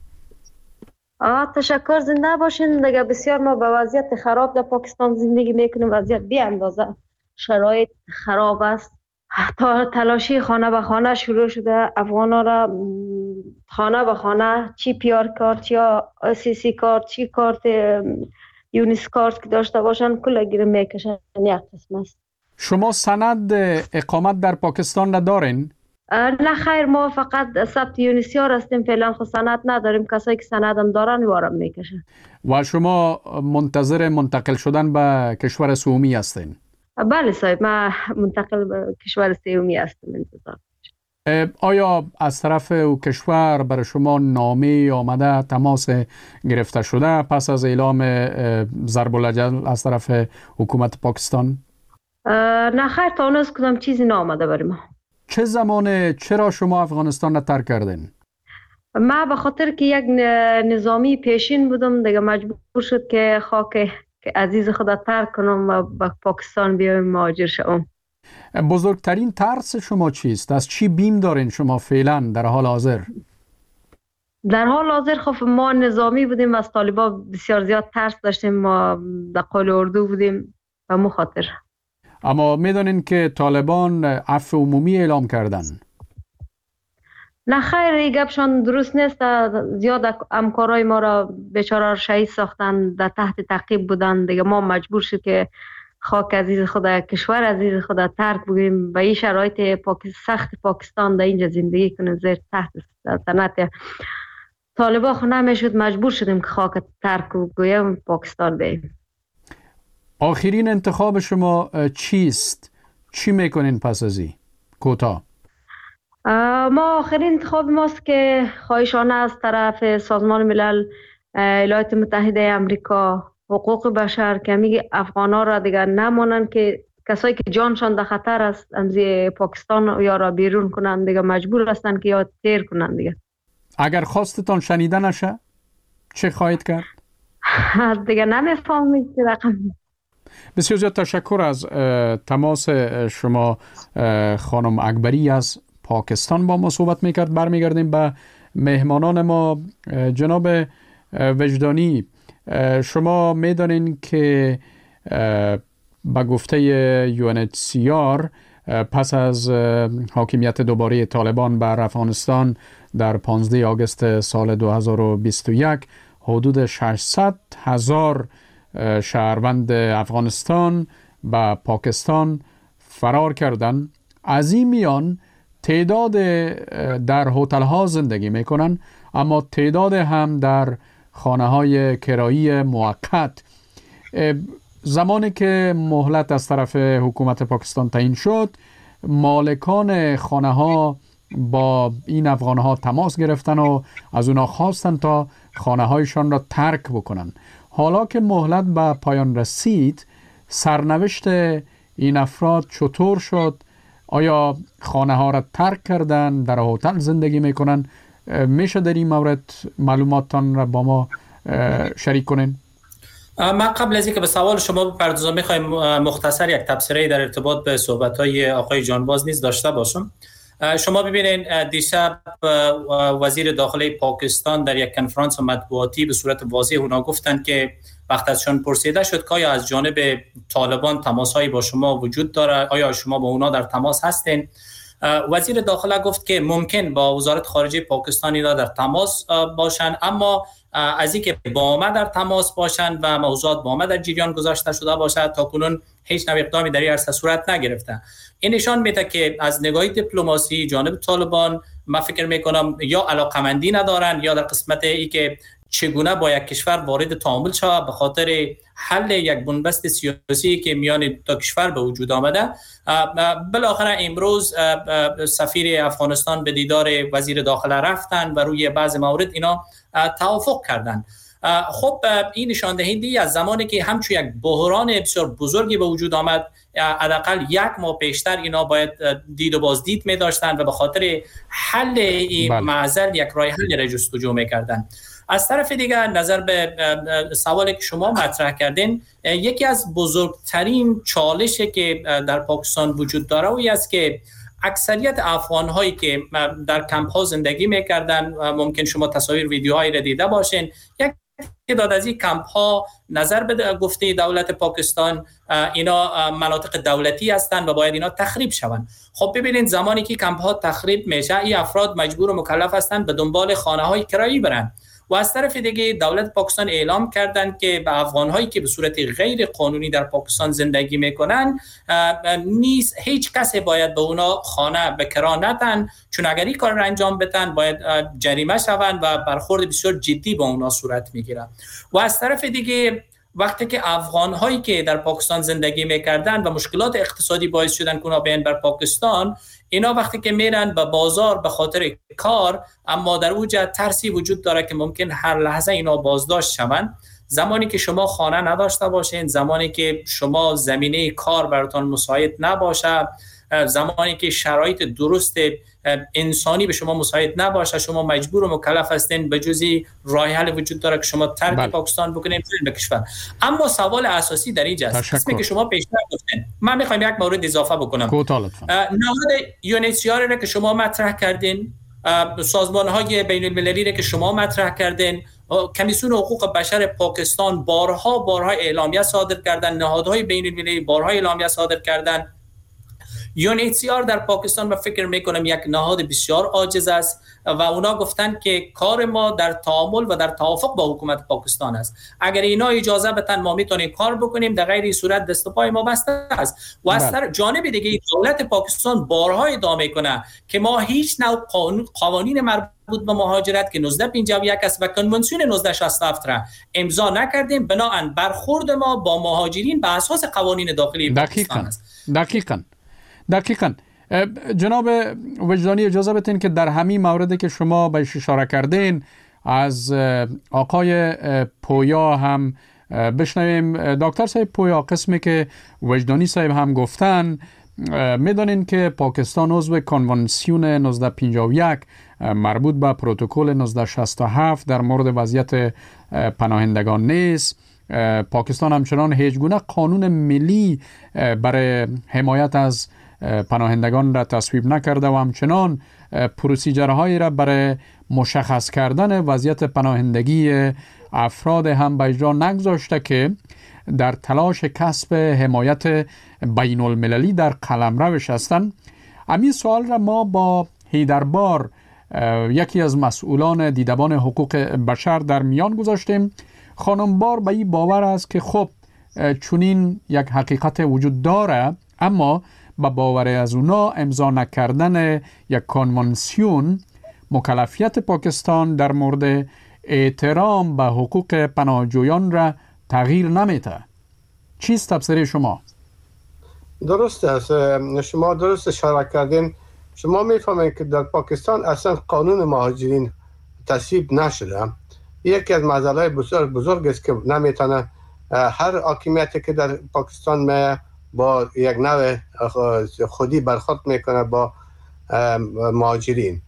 تشکر، زنده باشین. دیگه بسیار ما به وضعیت خراب در پاکستان زندگی میکنیم. وضعیت بی اندازه شرایط خراب است. تا تلاشی خانه به خانه شروع شده. افغانا را خانه به خانه چی پیار کارت یا CC کارت، چی کارت یونیس کارت که داشته باشن کل گیره میکشن. یک قسم است. شما سند اقامت در پاکستان ندارین؟ نه خیر، ما فقط ثبت یونیسیار هستیم. فعلا خود سند نداریم. کسایی که سند هم دارن وارم میکشن. و شما منتظر منتقل شدن به کشور سومی هستین؟ بله صاحب، من منتقل به کشور سومی هستم. انتظار. آیا از طرف او کشور برای شما نامه آمده، تماس گرفته شده پس از اعلام ضرب الاجل از طرف حکومت پاکستان؟ نه خیر، تا اونوز کدام چیزی نامده برای ما. چه زمانه چرا شما افغانستان را ترک کردین؟ من به خاطر که یک نظامی پیشین بودم دیگه مجبور شد که خاک عزیز خدا ترک کنم و به پاکستان بیایم مهاجر شوم. بزرگترین ترس شما چیست؟ از چی بیم دارین شما فعلا در حال حاضر؟ در حال حاضر خب ما نظامی بودیم، از طالبا بسیار زیاد ترس داشتیم. ما در قال اردو بودیم و مخاطر. اما میدونین که طالبان عفو عمومی اعلام کردن؟ نه خیر، این گپشان درست نیست. زیاد همکارای ما را بیچاره شهید ساختن، در تحت تعقیب بودن. دیگه ما مجبور شد که خاک عزیز خدا، کشور عزیز خدا ترک بگیم. به این شرایط سخت پاکستان در اینجا زندگی کنیم زیر تحت سلطنت طالبا خو نمیشد. مجبور شدیم که خاک ترک بگویم پاکستان بریم. آخرین انتخاب شما چیست؟ چی میکنین پس از این؟ کوتاه. ما آخرین انتخاب ماست که خواهشانه از طرف سازمان ملل، ایالات متحده امریکا، حقوق بشر که میگه افغانا را دیگر نمانن، که کسایی که جانشان در خطر است امزی پاکستان یا را بیرون کنن. دیگه مجبور هستن که یا تیر کنن. دیگه اگر خواستتان شنیده نشه چه خواهید کرد؟ دیگه نمیفهمید که رقم. بسیار زیاد تشکر از تماس شما خانم اکبری از پاکستان با ما صحبت میکرد. برمیگردیم به مهمانان ما. جناب وجدانی، شما میدانین که به گفته UNHCR پس از حاکمیت دوباره طالبان بر افغانستان در 15 آگوست سال 2021 حدود 600,000 شهروند افغانستان به پاکستان فرار کردند. از این میان تعداد در هتل ها زندگی میکنن، اما تعداد هم در خانه های کرایی موقت. زمانی که مهلت از طرف حکومت پاکستان تعیین شد، مالکان خانه ها با این افغان ها تماس گرفتن و از اونا خواستن تا خانه هایشان را ترک بکنن. حالا که مهلت به پایان رسید، سرنوشت این افراد چطور شد؟ آیا خانه ها را ترک کردن، در هتل زندگی میکنن؟ میشه در این مورد معلوماتتان را با ما شریک کنین؟ من قبل از اینکه به سوال شما بپردازم میخوایم مختصر یک تبصره در ارتباط به صحبت‌های آقای جانباز نیز داشته باشم. شما ببینید دیشب وزیر داخلی پاکستان در یک کنفرانس مطبوعاتی به صورت واضح اونا گفتند که وقت ازشان پرسیده شد که آیا از جانب طالبان تماس‌هایی با شما وجود داره، آیا شما با اونا در تماس هستین؟ وزیر داخله گفت که ممکن با وزارت خارجه پاکستان اینا در تماس باشند، اما از اینکه با ما در تماس باشند و موضوعات با ما در جریان گذاشته شده باشد تا کنون هیچ نوع اقدامی در این عرصه صورت نگرفته. این نشان میده که از نگاه دیپلماسی جانب طالبان من فکر میکنم یا علاقمندی ندارن یا در قسمت ای که چگونه با یک کشور وارد تعامل شود به خاطر حل یک بنبست سیاسی که میان دو کشور به وجود آمده. بالاخره امروز سفیر افغانستان به دیدار وزیر داخله رفتن و روی بعض موارد اینا توافق کردن. خب این نشان دهنده از زمانی که همچون یک بحران بسیار بزرگی به وجود آمد، حداقل یک ماه پیشتر اینا باید دید و بازدید می داشتن و به خاطر حل این معضل یک راه حل را جستجو می کردن. از طرف دیگر نظر به سوالی که شما مطرح کردین، یکی از بزرگترین چالشی که در پاکستان وجود داره و است که اکثریت افغان هایی که در کمپ ها زندگی میکردن، ممکن شما تصاویر ویدیوهایی را دیده باشین، یک تعداد از این کمپ ها نظر به گفته دولت پاکستان اینا مناطق دولتی هستند و باید اینا تخریب شوند. خب ببینید زمانی که کمپ ها تخریب میشه، این افراد مجبور و مکلف هستند به دنبال خانه های کرایی برن و از طرف دیگه دولت پاکستان اعلام کردند که به افغان‌هایی که به صورت غیر قانونی در پاکستان زندگی میکنن نیز هیچ کسی باید به اونا خانه به کرا ندن، چون اگر این کار را انجام بدن باید جریمه شوند و برخورد بسیار جدی با اونا صورت میگیره. و از طرف دیگه وقتی که افغان‌هایی که در پاکستان زندگی میکردن و مشکلات اقتصادی باعث شدن که اونا بیان بر پاکستان، اینا وقتی که میرن به بازار به خاطر کار، اما در اوجه ترسی وجود داره که ممکن هر لحظه اینا بازداشت شوند. زمانی که شما خانه نداشته باشین، زمانی که شما زمینه کار براتون مساعد نباشه، زمانی که شرایط درست انسانی به شما مساعد نباشه، شما مجبور و مکلف هستین به جزی راه حل وجود داره که شما ترک پاکستان بکنین به کشور. اما سوال اساسی در اینجاست، اسمی که شما پیشتر گفتین، من میخوایم یک مورد اضافه بکنم. نهاد یونیسیار را که شما مطرح کردین، سازمان‌های بین‌المللی را که شما مطرح کردین، کمیسیون حقوق بشر پاکستان بارها اعلامیه صادر کردن، نهادهای بین‌المللی بارها اعلامیه صادر کردن. UNHCR در پاکستان من فکر میکنم یک نهاد بسیار عاجز است و اونا گفتن که کار ما در تعامل و در توافق با حکومت پاکستان است. اگر اینا اجازه بدن ما میتونیم کار بکنیم، در غیر این صورت دست و پای ما بسته است. و از جانب دیگه دولت پاکستان بارها ادعا میکنه که ما هیچ نوع قوانین مربوط به مهاجرت که 1951 است و کنوانسیون 1967 را امضا نکردیم، بنابراین برخورد ما با مهاجرین به اساس قوانین داخلی پاکستان است. دقیقاً. جناب وجدانی اجازه بدین که در همین موردی که شما بهش اشاره کردین از آقای پویا هم بشنویم. دکتر صاحب پویا، قسمی که وجدانی صاحب هم گفتن، میدانین که پاکستان عضو کنوانسیون 1951 مربوط به پروتکل 1967 در مورد وضعیت پناهندگان نیست. پاکستان همچنان هیچ گونه قانون ملی برای حمایت از پناهندگان را تصویب نکرده و همچنان پروسیجرهایی را برای مشخص کردن وضعیت پناهندگی افراد هم به اجرا نگذاشته که در تلاش کسب حمایت بین المللی در قلمروش هستند. همین سوال را ما با حیدربار، یکی از مسئولان دیدبان حقوق بشر، در میان گذاشتیم. خانم بار به این باور است که خب چونین یک حقیقت وجود داره، اما با باور از اونا امضا نکردن یک کنوانسیون مکلفیت پاکستان در مورد احترام به حقوق پناهجویان را تغییر نمیده. چیست تفسیر شما؟ درست است، شما درست اشاره کردین. شما میفهمید که در پاکستان اصلا قانون مهاجرین تصویب نشده. یکی از مسائل بزرگ است که نمیتونه هر حاکمیتی که در پاکستان با یک نوع خودی برخورد میکنه با مهاجرین.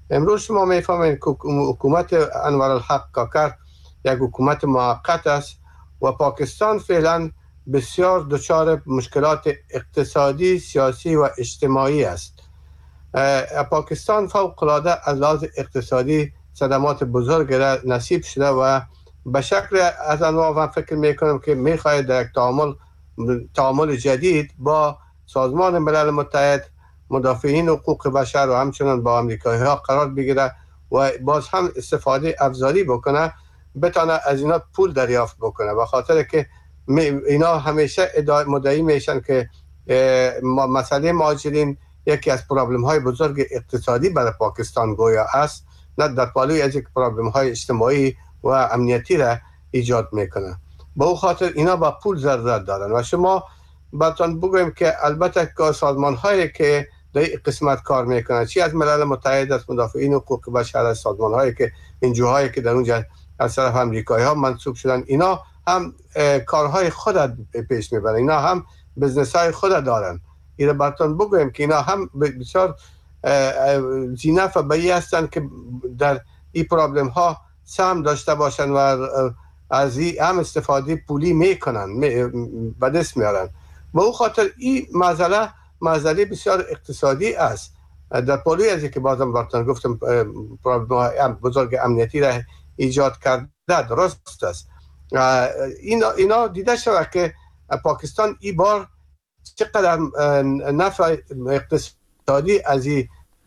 امروز شما میفهمید که حکومت انوارالحق کاکر یک حکومت موقت است و پاکستان فعلا بسیار دچار مشکلات اقتصادی، سیاسی و اجتماعی است. پاکستان فوق العاده از لحاظ اقتصادی صدمات بزرگ نصیب شده و به شکل از انواع فکر میکنم که میخواهد در یک تعامل جدید با سازمان ملل متحد، مدافعین حقوق بشر و همچنان با امریکایی ها قرار بگیره و باز هم استفاده افزاری بکنه، بتانه از اینا پول دریافت بکنه. به خاطر که اینا همیشه مدعی میشن که مسئله مهاجرین یکی از پرابلم های بزرگ اقتصادی برای پاکستان گویا است، نه در پالوی از یک پرابلم های اجتماعی و امنیتی را ایجاد میکنه. به او خاطر اینا با پول ضرورت دارن و شما باتون بگویم که البته سازمان هایی که در این قسمت کار میکنن، چی از ملل متحد، از مدافعین حقوق بشر، از سازمان هایی که انجوهایی که در اونجا از طرف امریکایی ها منصوب شدن، اینا هم کارهای خود پیش میبرن، اینا هم بزنس های خود دارن. اینا باتون بگویم که اینا هم بسیار زینف و بایی هستن که در این پرابلم ها سهم داشته باشن و از این هم استفاده پولی میکنن، به دست میارن. و او خاطر این مسئله بسیار اقتصادی است. در پالوی از که بازم براتون گفتم پرابلم بزرگ امنیتی را ایجاد کرده، درست است. اینا دیده شود که پاکستان این بار چقدر نفع اقتصادی از این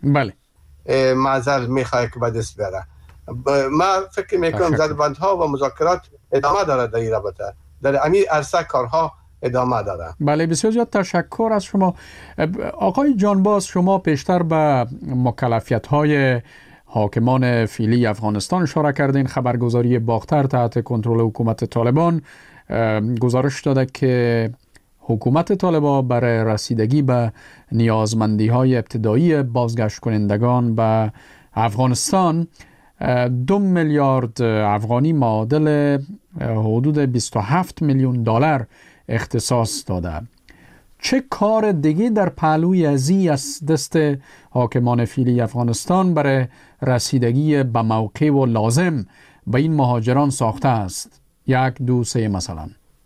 معضل میخواه که به دست بیاره. ما فکر میکنم زدبندها و مذاکرات ادامه داره در این رابطه، در همین عرصه کارها ادامه داره. بله، بسیار زیاد تشکر از شما. آقای جانباز، شما پیشتر به مکلفیت‌های حاکمان فعلی افغانستان اشاره کردین. خبرگزاری باختر تحت کنترل حکومت طالبان گزارش داده که حکومت طالبان برای رسیدگی به نیازمندی‌های ابتدایی بازگشت کنندگان به افغانستان 2 میلیارد افغانی معادل حدود 27 میلیون دلار اختصاص داده. چه کار دیگه در پهلوی ازی از دست حاکمان فعلی افغانستان برای رسیدگی به موقع و لازم به این مهاجران ساخته است؟ 1، 2، 3 مثلا.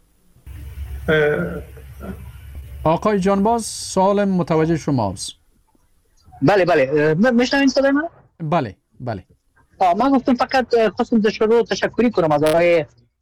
آقای جانباز، سوال متوجه شماست. بله میشنوین صدای من؟ بله. من گفتم فقط خواستم در شروع تشکری کنم از آقای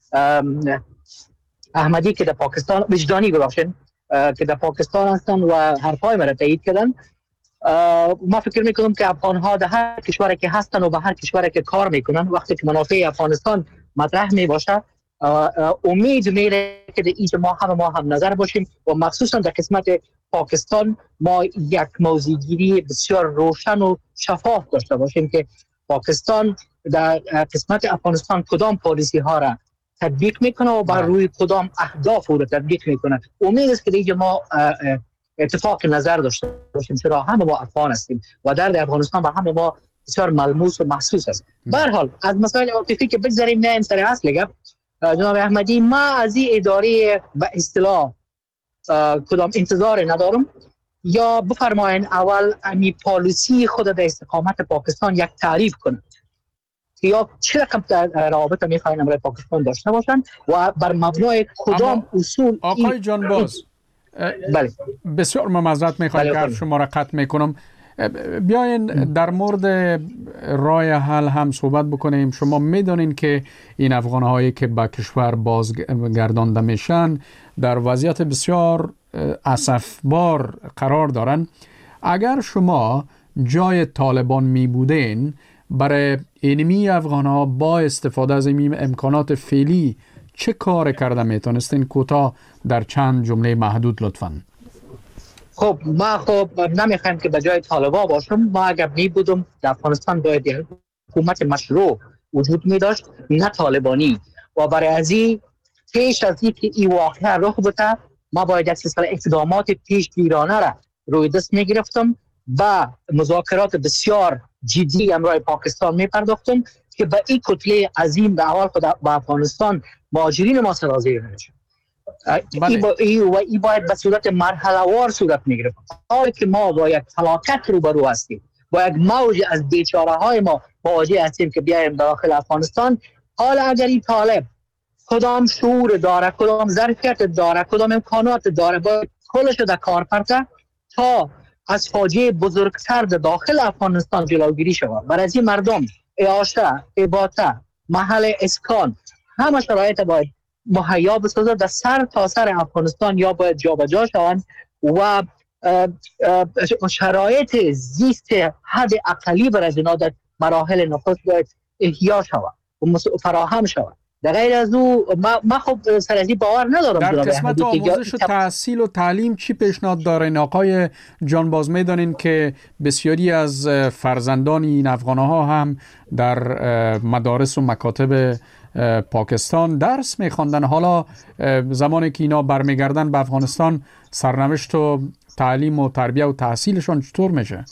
احمدی که در پاکستان وجدانی گذاشتن که در پاکستان هستن و حرفای مرا تایید کردن. ما فکر میکنم که افغان‌ها در هر کشوری که هستن و به هر کشوری که کار میکنن، وقتی که منافع افغانستان مطرح میباشه، امید میره که در اینجا ما هم نظر باشیم و مخصوصا در قسمت پاکستان ما یک موضوعگیری بسیار روشن و شفاف داشته باشیم که پاکستان در قسمت افغانستان کدام پالیسی ها را تطبیق میکنه و بر روی کدام اهداف رو تطبیق میکنه. امید است که دیگه ما اتفاق نظر داشته باشیم، چرا همه ما افغان هستیم و درد افغانستان و همه ما بسیار ملموس و محسوس است. به هر حال از مسائل عاطفی که بگذاریم نه سر اصل گپ، جناب احمدی، ما از این اداره به اصطلاح کدام انتظار ندارم، یا بفرمایین اول امی پالیسی خود در استقامت پاکستان یک تعریف کنند یا چه رقم روابط میخواین امروز پاکستان داشته باشن و بر مبنای کدام اصول. آقای جانباز، بله بسیار معذرت میخوایم که شما را قطع میکنم. بیاین در مورد راه حل هم صحبت بکنیم. شما میدونین که این افغان‌هایی که به کشور بازگردانده میشن در وضعیت بسیار اسفبار قرار دارن. اگر شما جای طالبان می بودین، برای اینمی افغان‌ها با استفاده از این امکانات فعلی چه کار کرده میتونستین؟ کوتاه در چند جمله محدود لطفاً. خب ما نمیخوایم که به جای طالبان باشم. ما اگر می بودم در افغانستان باید حکومت مشروع وجود می داشت، نه طالبانی، و برای ازی پیش از اینکه این واقعه رخ بده ما باید یک سلسله اقدامات پیشگیرانه را روی دست می گرفتم و مذاکرات بسیار جدی امروز پاکستان می پرداختم که به این کتله عظیم به اول خود به افغانستان مهاجرین ما سرازیر نشه. ای باید به صورت مرحله وار صورت می گرفت. حالی که ما با یک فلاکت روبرو هستیم، با یک موج از بیچاره های ما مواجه هستیم که بیایم داخل افغانستان. حالا اگر این طالب کدام شعور داره، کدام ظرفیت داره، کدام امکانات داره، باید کلش در کار پرته تا از فاجعه بزرگتر داخل افغانستان جلوگیری شود. برای این مردم اعاشه، اباته، محل اسکان، همه شرایط باید مهیا بسازد در سر تا سر افغانستان، یا باید جابجا شوند و شرایط زیست حد اقلی برای اینا در مراحل نخست باید احیا شود و فراهم شود. در غیر از او ما خب سرازی باور ندارم. در قسمت آموزش و تحصیل و تعلیم چی پیشنهاد دارین آقای جانباز؟ میدانین که بسیاری از فرزندان این افغان‌ها هم در مدارس و مکاتب پاکستان درس می‌خواندن. حالا زمانی که اینا برمیگردن به افغانستان، سرنوشت و تعلیم و تربیت و تحصیلشون چطور میشه؟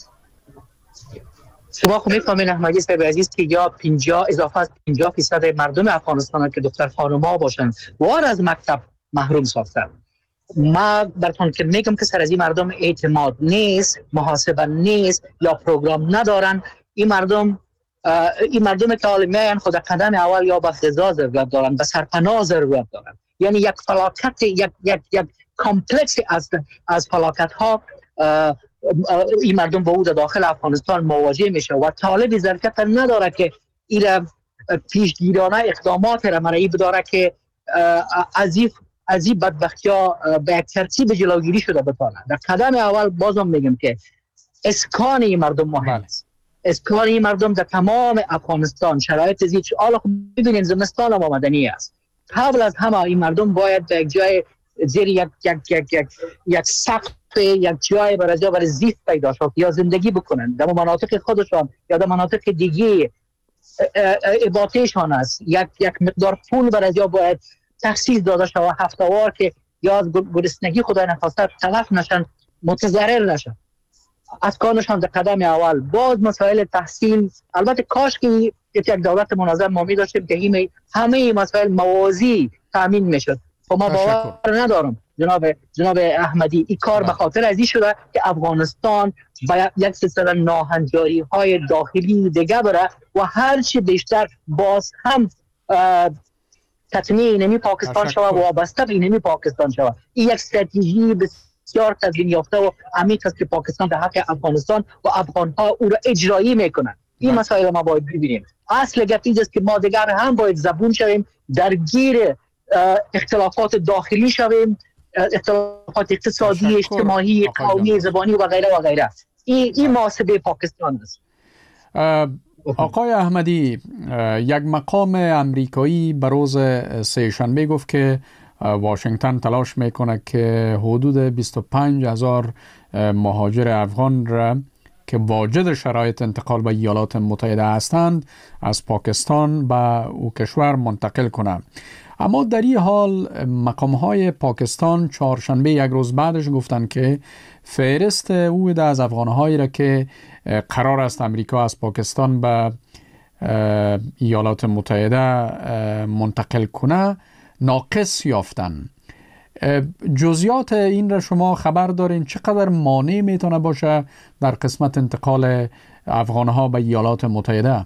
شما خب میفهمین احمدی صاحب عزیز که یا 50 اضافه از 50% مردم افغانستان که دختر خانم‌ها باشن وار از مکتب محروم ساختن. ما براتون که میگم که سر از این مردم اعتماد نیست، محاسبه نیست یا پروگرام ندارن. این مردم که حالا میاین خود قدم اول یا به غذا ضرورت دارن، به سرپناه ضرورت دارن. یعنی یک فلاکت، یک کامپلکس از فلاکت ها این مردم با او داخل افغانستان مواجه میشه و طالب ظرفیت نداره که این پیشگیرانه اقدامات را مرئی بداره که از این بدبختی ها به یک ترتیب جلوگیری شده بتانه. در قدم اول بازم میگم که اسکان این مردم مهم است. اسکان این مردم در تمام افغانستان شرایط زیست. حالا خب ببینید زمستان هم آمدنی است. قبل از همه این مردم باید به یک جای زیر یک سقف، یک جای برای زیست پیدا شد یا زندگی بکنن در مناطق خودشان یا در مناطق دیگه اباتهشان است. یک مقدار پول برای باید تخصیص داده شود هفته‌وار که یا از گرسنگی خدای نخواسته تلف نشن، متضرر نشن. از کارشان در قدم اول باز مسائل تحصیل. البته کاش که یک دولت منظم ما می داشتیم که همه مسائل موازی تامین میشد. ما باور ندارم جناب احمدی این کار به خاطر از این شده که افغانستان با یک سلسله ناهنجاری های داخلی دیگه بره و هر چی بیشتر باز هم تطمیع اینمی پاکستان شود و وابسته به اینمی پاکستان شود. این یک استراتژی بسیار تزیین یافته و عمیق است که پاکستان در حق افغانستان و افغانها او را اجرایی میکنن. این مسائل ما باید ببینیم. اصل گپ است که ما دیگر هم باید زبون شویم، درگیر اختلافات داخلی شویم، اختلافات اقتصادی، اجتماعی، قومی، زبانی و غیره و غیره. این محاسبه پاکستان است. آقای احمدی، یک مقام امریکایی به روز سه‌شنبه گفت که واشنگتن تلاش میکنه که حدود 25,000 مهاجر افغان را که واجد شرایط انتقال به ایالات متحده هستند از پاکستان به او کشور منتقل کنه. اما در این حال مقام‌های پاکستان چهارشنبه یک روز بعدش گفتند که فهرست او از افغان‌هایی را که قرار است امریکا از پاکستان به ایالات متحده منتقل کنه ناقص یافتن. جزئیات این را شما خبر دارین؟ چقدر مانع میتونه باشه در قسمت انتقال افغان‌ها به ایالات متحده؟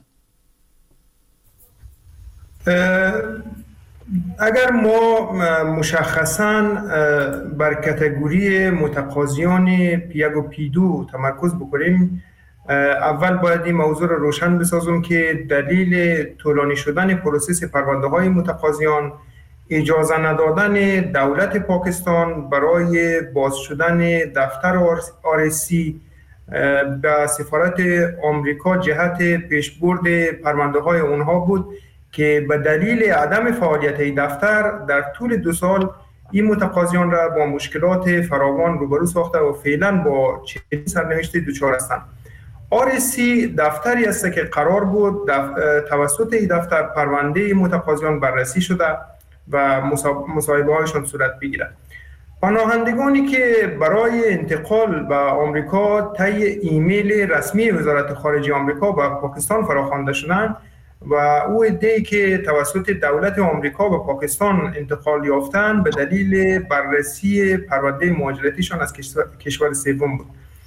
اگر ما مشخصاً بر کاتگوری متقاضیان P1 و P2 تمرکز بکنیم، اول باید این موضوع را روشن بسازم که دلیل طولانی شدن پروسس پرونده‌های متقاضیان اجازه ندادن دولت پاکستان برای باز شدن دفتر RSC به سفارت آمریکا جهت پیشبرد پرونده‌های اونها بود که به دلیل عدم فعالیت دفتر در طول 2 سال این متقاضیان را با مشکلات فراوان روبرو ساخته و فعلا با چنین سرنوشتی دچار هستند. RSC دفتری است که قرار بود توسط این دفتر پرونده متقاضیان بررسی شده و مصاحبه هایشان صورت بگیرد. پناهندگانی که برای انتقال به آمریکا طی ایمیل رسمی وزارت خارجه آمریکا به پاکستان فراخوانده شدند و او عده‌ای که توسط دولت آمریکا به پاکستان انتقال یافتند به دلیل بررسی پرونده مهاجرتیشان از کشور سوم بود.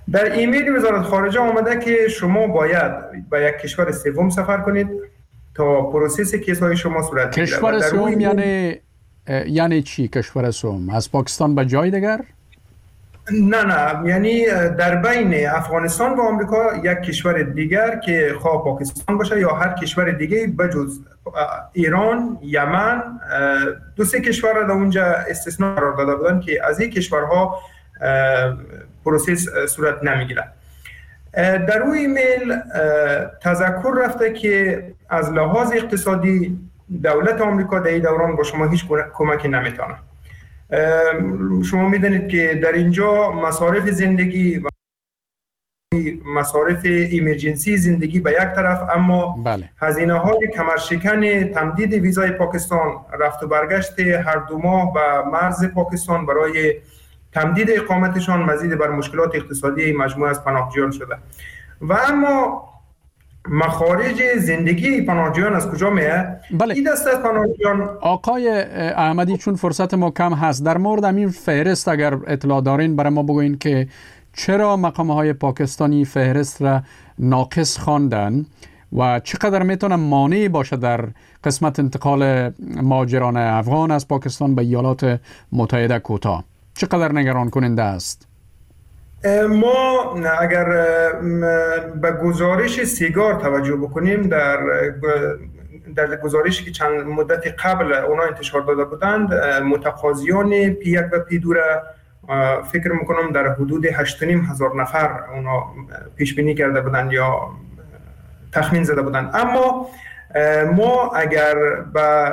در ایمیل وزارت خارجه آمده که شما باید به یک کشور سوم سفر کنید تا پروسس کیس‌های شما صورت بگیرد. کشور سوم یعنی چی کشور سوم؟ از پاکستان به جای دیگر؟ نه یعنی در بین افغانستان و آمریکا یک کشور دیگر که خواه پاکستان باشه یا هر کشور دیگه بجز ایران، یمن، 2-3 کشور را در اونجا استثناء قرار داده بودن که از این کشورها پروسس صورت نمیگیره. در روی ایمیل تذکر رفته که از لحاظ اقتصادی دولت آمریکا در این دوران با شما هیچ کمکی نمیتونه. شما میدونید که در اینجا مصارف زندگی و مصارف ایمرجنسی زندگی به یک طرف، اما هزینه های کمرشکن تمدید ویزای پاکستان، رفت و برگشت هر 2 ماه به مرز پاکستان برای تمدید اقامتشان مزید بر مشکلات اقتصادی مجموعه از پناهجویان شده. و اما مخارج زندگی پناهجویان از کجا میاد؟ این دسته از پناهجویان. آقای احمدی، چون فرصت ما کم هست، در مورد همین فهرست اگر اطلاع دارین برای ما بگوین که چرا مقام‌های پاکستانی فهرست را ناقص خواندن و چقدر میتونه مانع باشه در قسمت انتقال مهاجران افغان از پاکستان به ایالات متحده کوتاه؟ چقدر نگران کننده است؟ ما اگر به گزارش سیگار توجه بکنیم، در گزارشی که چند مدت قبل اونا انتشار داده بودند، متقاضیان پی 1 و پی 2 را فکر میکنم در حدود 8,500 نفر اونا پیش بینی کرده بودند یا تخمین زده بودند. اما ما اگر به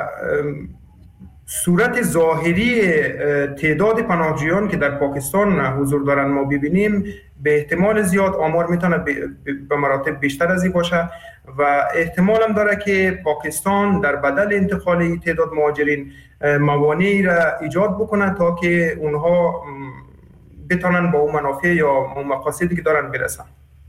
صورت ظاهری تعداد پناهجویان که در پاکستان حضور دارند ما ببینیم، به احتمال زیاد آمار میتونه به مراتب بیشتر از این باشه و احتمال هم داره که پاکستان در بدل انتقال تعداد مهاجرین موانعی را ایجاد بکنه تا که اونها بتونن با اون منافع یا اون مقاصدی که دارن برسن.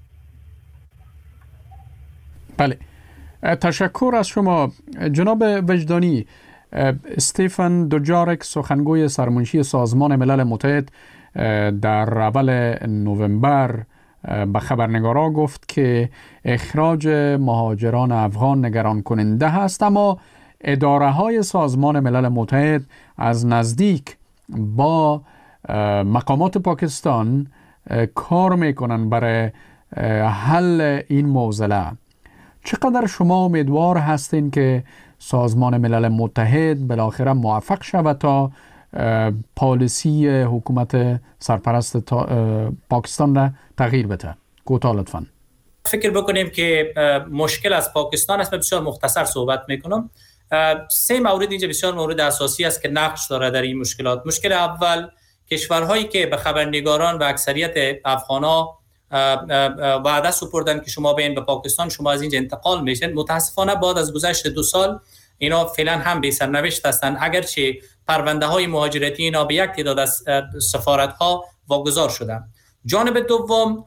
بله، تشکر از شما جناب وجدانی. استیفن دوجارک، سخنگوی سرمنشی سازمان ملل متحد، در اول نوامبر به خبرنگارا گفت که اخراج مهاجران افغان نگران کننده است، اما اداره های سازمان ملل متحد از نزدیک با مقامات پاکستان کار میکنن برای حل این معضله. چقدر شما امیدوار هستین که سازمان ملل متحد بالاخره موفق شود تا پالیسی حکومت سرپرست پاکستان را تغییر بده؟ کوتاه لطفاً. فکر بکنیم که مشکل از پاکستان است. بسیار مختصر صحبت میکنم. 3 مورد اینجا بسیار مورد اساسی است که نقش داره در این مشکلات. مشکل اول، کشورهایی که به خبرنگاران و اکثریت افغان‌ها وعده سپردن که شما بیاین به پاکستان، شما از اینجا انتقال میشن، متاسفانه بعد از گذشت 2 سال اینا فعلا هم به سرنوشت هستند، اگرچه پرونده های مهاجرتی اینا به یک تعداد از سفارت ها واگذار شدن. جانب دوم،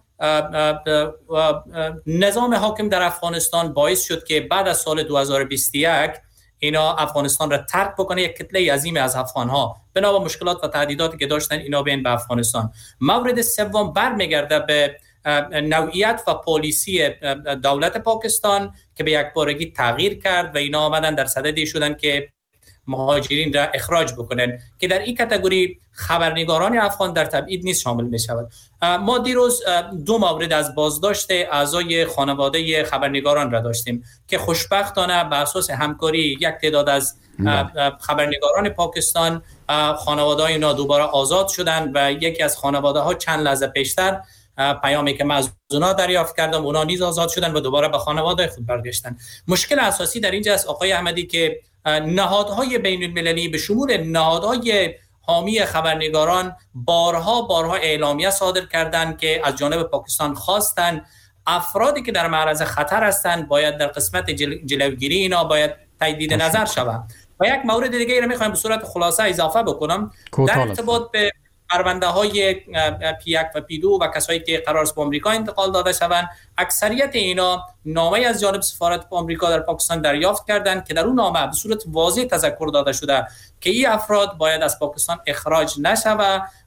نظام حاکم در افغانستان باعث شد که بعد از سال 2021 اینا افغانستان را ترک بکنه. یک کتله عظیم از افغان‌ها بنا به مشکلات و تهدیداتی که داشتن اینا بیان به افغانستان. مورد سوم برمیگرده به نوعیت و پالیسی دولت پاکستان که به یک بارگی تغییر کرد و اینا آمدن در صددی شدن که مهاجرین را اخراج بکنن، که در این کاتگوری خبرنگاران افغان در تبعید نیست شامل می شود. ما دیروز 2 مورد از بازداشت اعضای خانواده خبرنگاران را داشتیم که خوشبختانه به اساس همکاری یک تعداد از خبرنگاران پاکستان خانواده های اینا دوباره آزاد شدند و یکی از خانواده ها چند لحظه پیشتر پیامی که من از اونا دریافت کردم، اونا نیز آزاد شدن و دوباره به خانواده خود برگشتن. مشکل اساسی در اینجا است آقای احمدی که نهادهای بین المللی به شمول نهادهای حامی خبرنگاران بارها اعلامیه صادر کردند که از جانب پاکستان خواستن افرادی که در معرض خطر هستند باید در قسمت جلوگیری اینا باید تجدید نظر شود. و یک مورد دیگه رو میخوایم به صورت خلاصه اضافه بکنم در ارتباط به پرونده های پی 1 و پی 2 و کسایی که قرار است به آمریکا انتقال داده شوند. اکثریت اینا نامه از جانب سفارت آمریکا در پاکستان دریافت کردند که در اون نامه به صورت واضح تذکر داده شده که این افراد باید از پاکستان اخراج نشود و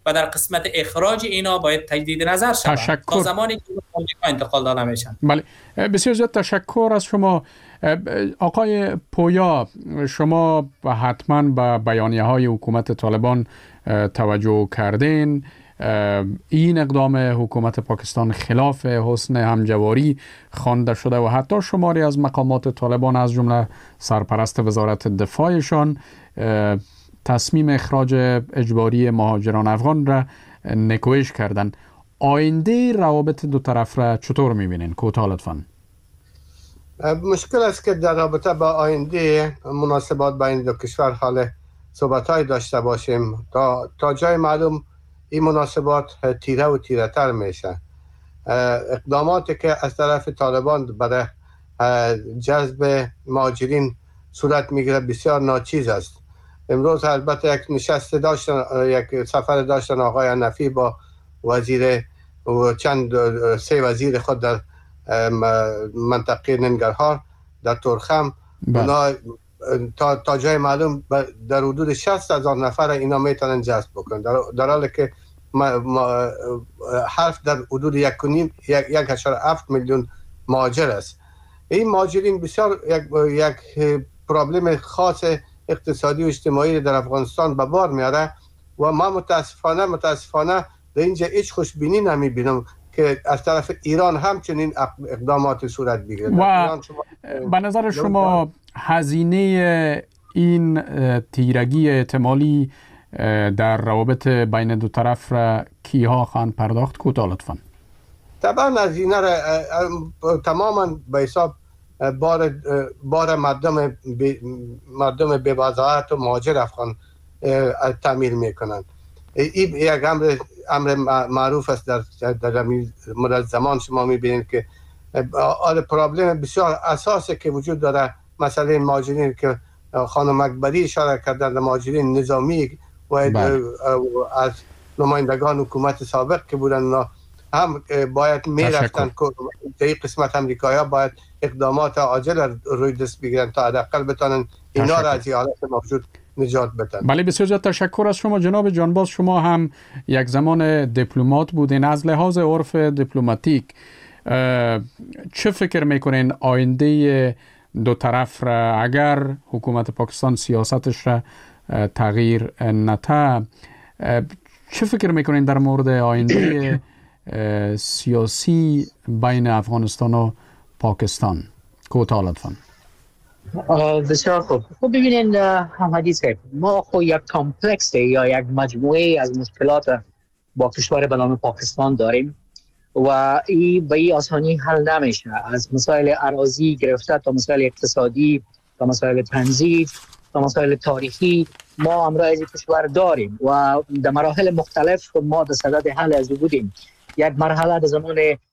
و در قسمت اخراج اینا باید تجدید نظر شود تا زمانی که آمریکا انتقال داده میشن. بله، بسیار زیاد تشکر از شما. آقای پویا، شما حتما به بیانیه های حکومت طالبان توجه کردین. این اقدام حکومت پاکستان خلاف حسن همجواری خوانده شده و حتی شماری از مقامات طالبان از جمله سرپرست وزارت دفاعشان تصمیم اخراج اجباری مهاجران افغان را نکوهش کردند. آینده روابط دو طرف را چطور می‌بینین؟ کوتاه لطفاً. مشکل است که در رابطه با آینده مناسبات بین دو کشور حال صحبت‌های داشته باشیم. تا جای معلوم این مناسبات تیره و تیره تر میشه. اقداماتی که از طرف طالبان برای جذب مهاجرین صورت میگیره بسیار ناچیز است. امروز البته یک نشست داشتن، یک سفر داشتن آقای حنفی با وزیر و سه وزیر خود در منطقه ننگرهار در تورخم. اونا تا جای معلوم در حدود 60,000 نفر اینا میتونن جذب بکنن، در حالی که حرف در حدود 1.7 میلیون مهاجر است. این مهاجرین بسیار یک پرابلم خاص اقتصادی و اجتماعی در افغانستان به بار میاره و ما متاسفانه در اینجا هیچ خوشبینی نمیبینم که از طرف ایران همچنین اقدامات صورت بگیره. و به نظر شما هزینه این تیرگی احتمالی در روابط بین دو طرف را کیها خواهند پرداخت؟ کوتاه لطفاً. طبعا هزینه را تماما به حساب بار مردم بی‌وضاحت و مهاجر افغان تعمیر میکنند. این یک امر معروف است در مدت زمان. شما میبینید که پرابلم بسیار اساسی که وجود داره، مسئله مهاجرین که خانم اکبری اشاره کردن، مهاجرین نظامی و از نمایندگان حکومت سابق که بودن هم باید میرفتن که در این قسمت امریکایی‌ها باید اقدامات عاجل روی دست بگیرن تا حداقل بتونن اینا را از حالت موجود نجات بدن. بله، بسیار زیاد تشکر از شما جناب جانباز. شما هم یک زمان دیپلمات بودین. از لحاظ عرف دیپلماتیک چه فکر میکنین آینده دو طرف را اگر حکومت پاکستان سیاستش را تغییر نده، چه فکر میکنین در مورد آینده سیاسی بین افغانستان و پاکستان؟ کوتاه لطفاً. بسیار خوب. ببینید حمدی صاحب، ما یک کامپلکس یا یک مجموعه از مشکلات با کشور به نام پاکستان داریم و این به این آسانی حل نمیشه. از مسائل اراضی گرفته تا مسائل اقتصادی تا مسائل تنظیف تا مسائل تاریخی ما امروز کشور داریم و در مراحل مختلف ما در صدد حل از بودیم. یک مرحله در زمان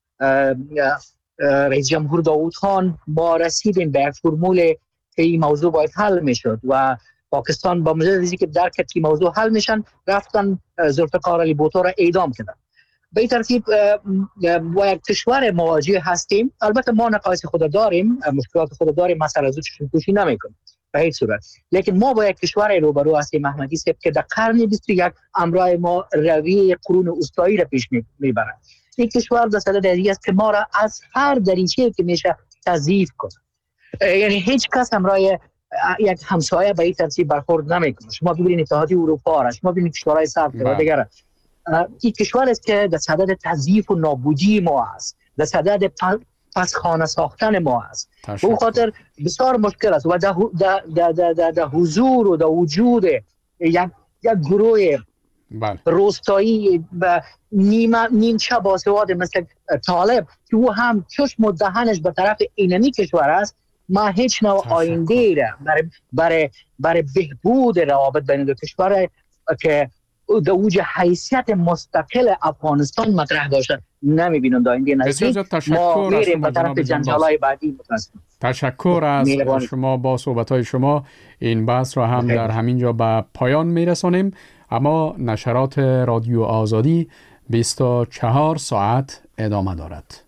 رئیس جمهور داوود خان ما رسیدیم به یک فرمول که این موضوع باید حل میشد و پاکستان با مجرد که درک کرد که موضوع حل میشن رفتن ذوالفقار علی بوتو را اعدام کردن. به این ترتیب با یک کشور مواجه هستیم. البته ما نقایص خود داریم، مشکلات خود داریم، مسئله از چشم پوشی نمیکنیم به هیچ صورت، لیکن ما با یک کشور روبرو هستیم احمدی صاحب که در قرن 21 امروز ما رویه قرون وسطایی را پیش میبرد. این کشور در صدد است که ما را از هر دریچه‌ای که میشه تضعیف کنه. یعنی هیچ کس امروز یک همسایه به این ترتیب برخورد نمیکنه. شما ببینید اتحادیه اروپا را، شما ببینید کشورهای سرد و دیگر. این کشور است که در صدد تضعیف و نابودی ما است، در صدد پسخانه ساختن ما است. به اون خاطر بسیار مشکل است و در حضور و در وجود یک گروه روستایی و نیمچه باسواد مثل طالب که او هم چشم و دهنش به طرف اینمی کشور است، ما هیچ نوع آینده را برای بهبود روابط بین دو کشور که در اوج حیثیت مستقل افغانستان مطرح داشتن نمیبینم در آینده نزدیک. ما میریم به طرف جنجال‌های بعدی. تشکر از شما. با صحبت‌های شما این بحث را هم در همین جا به پایان میرسانیم، اما نشرات رادیو آزادی 24 ساعت ادامه دارد.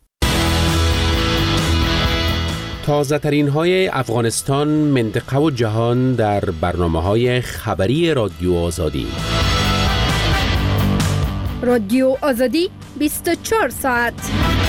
تازه ترین های افغانستان، منطقه و جهان در برنامه های خبری رادیو آزادی. رادیو آزادی 24 ساعت.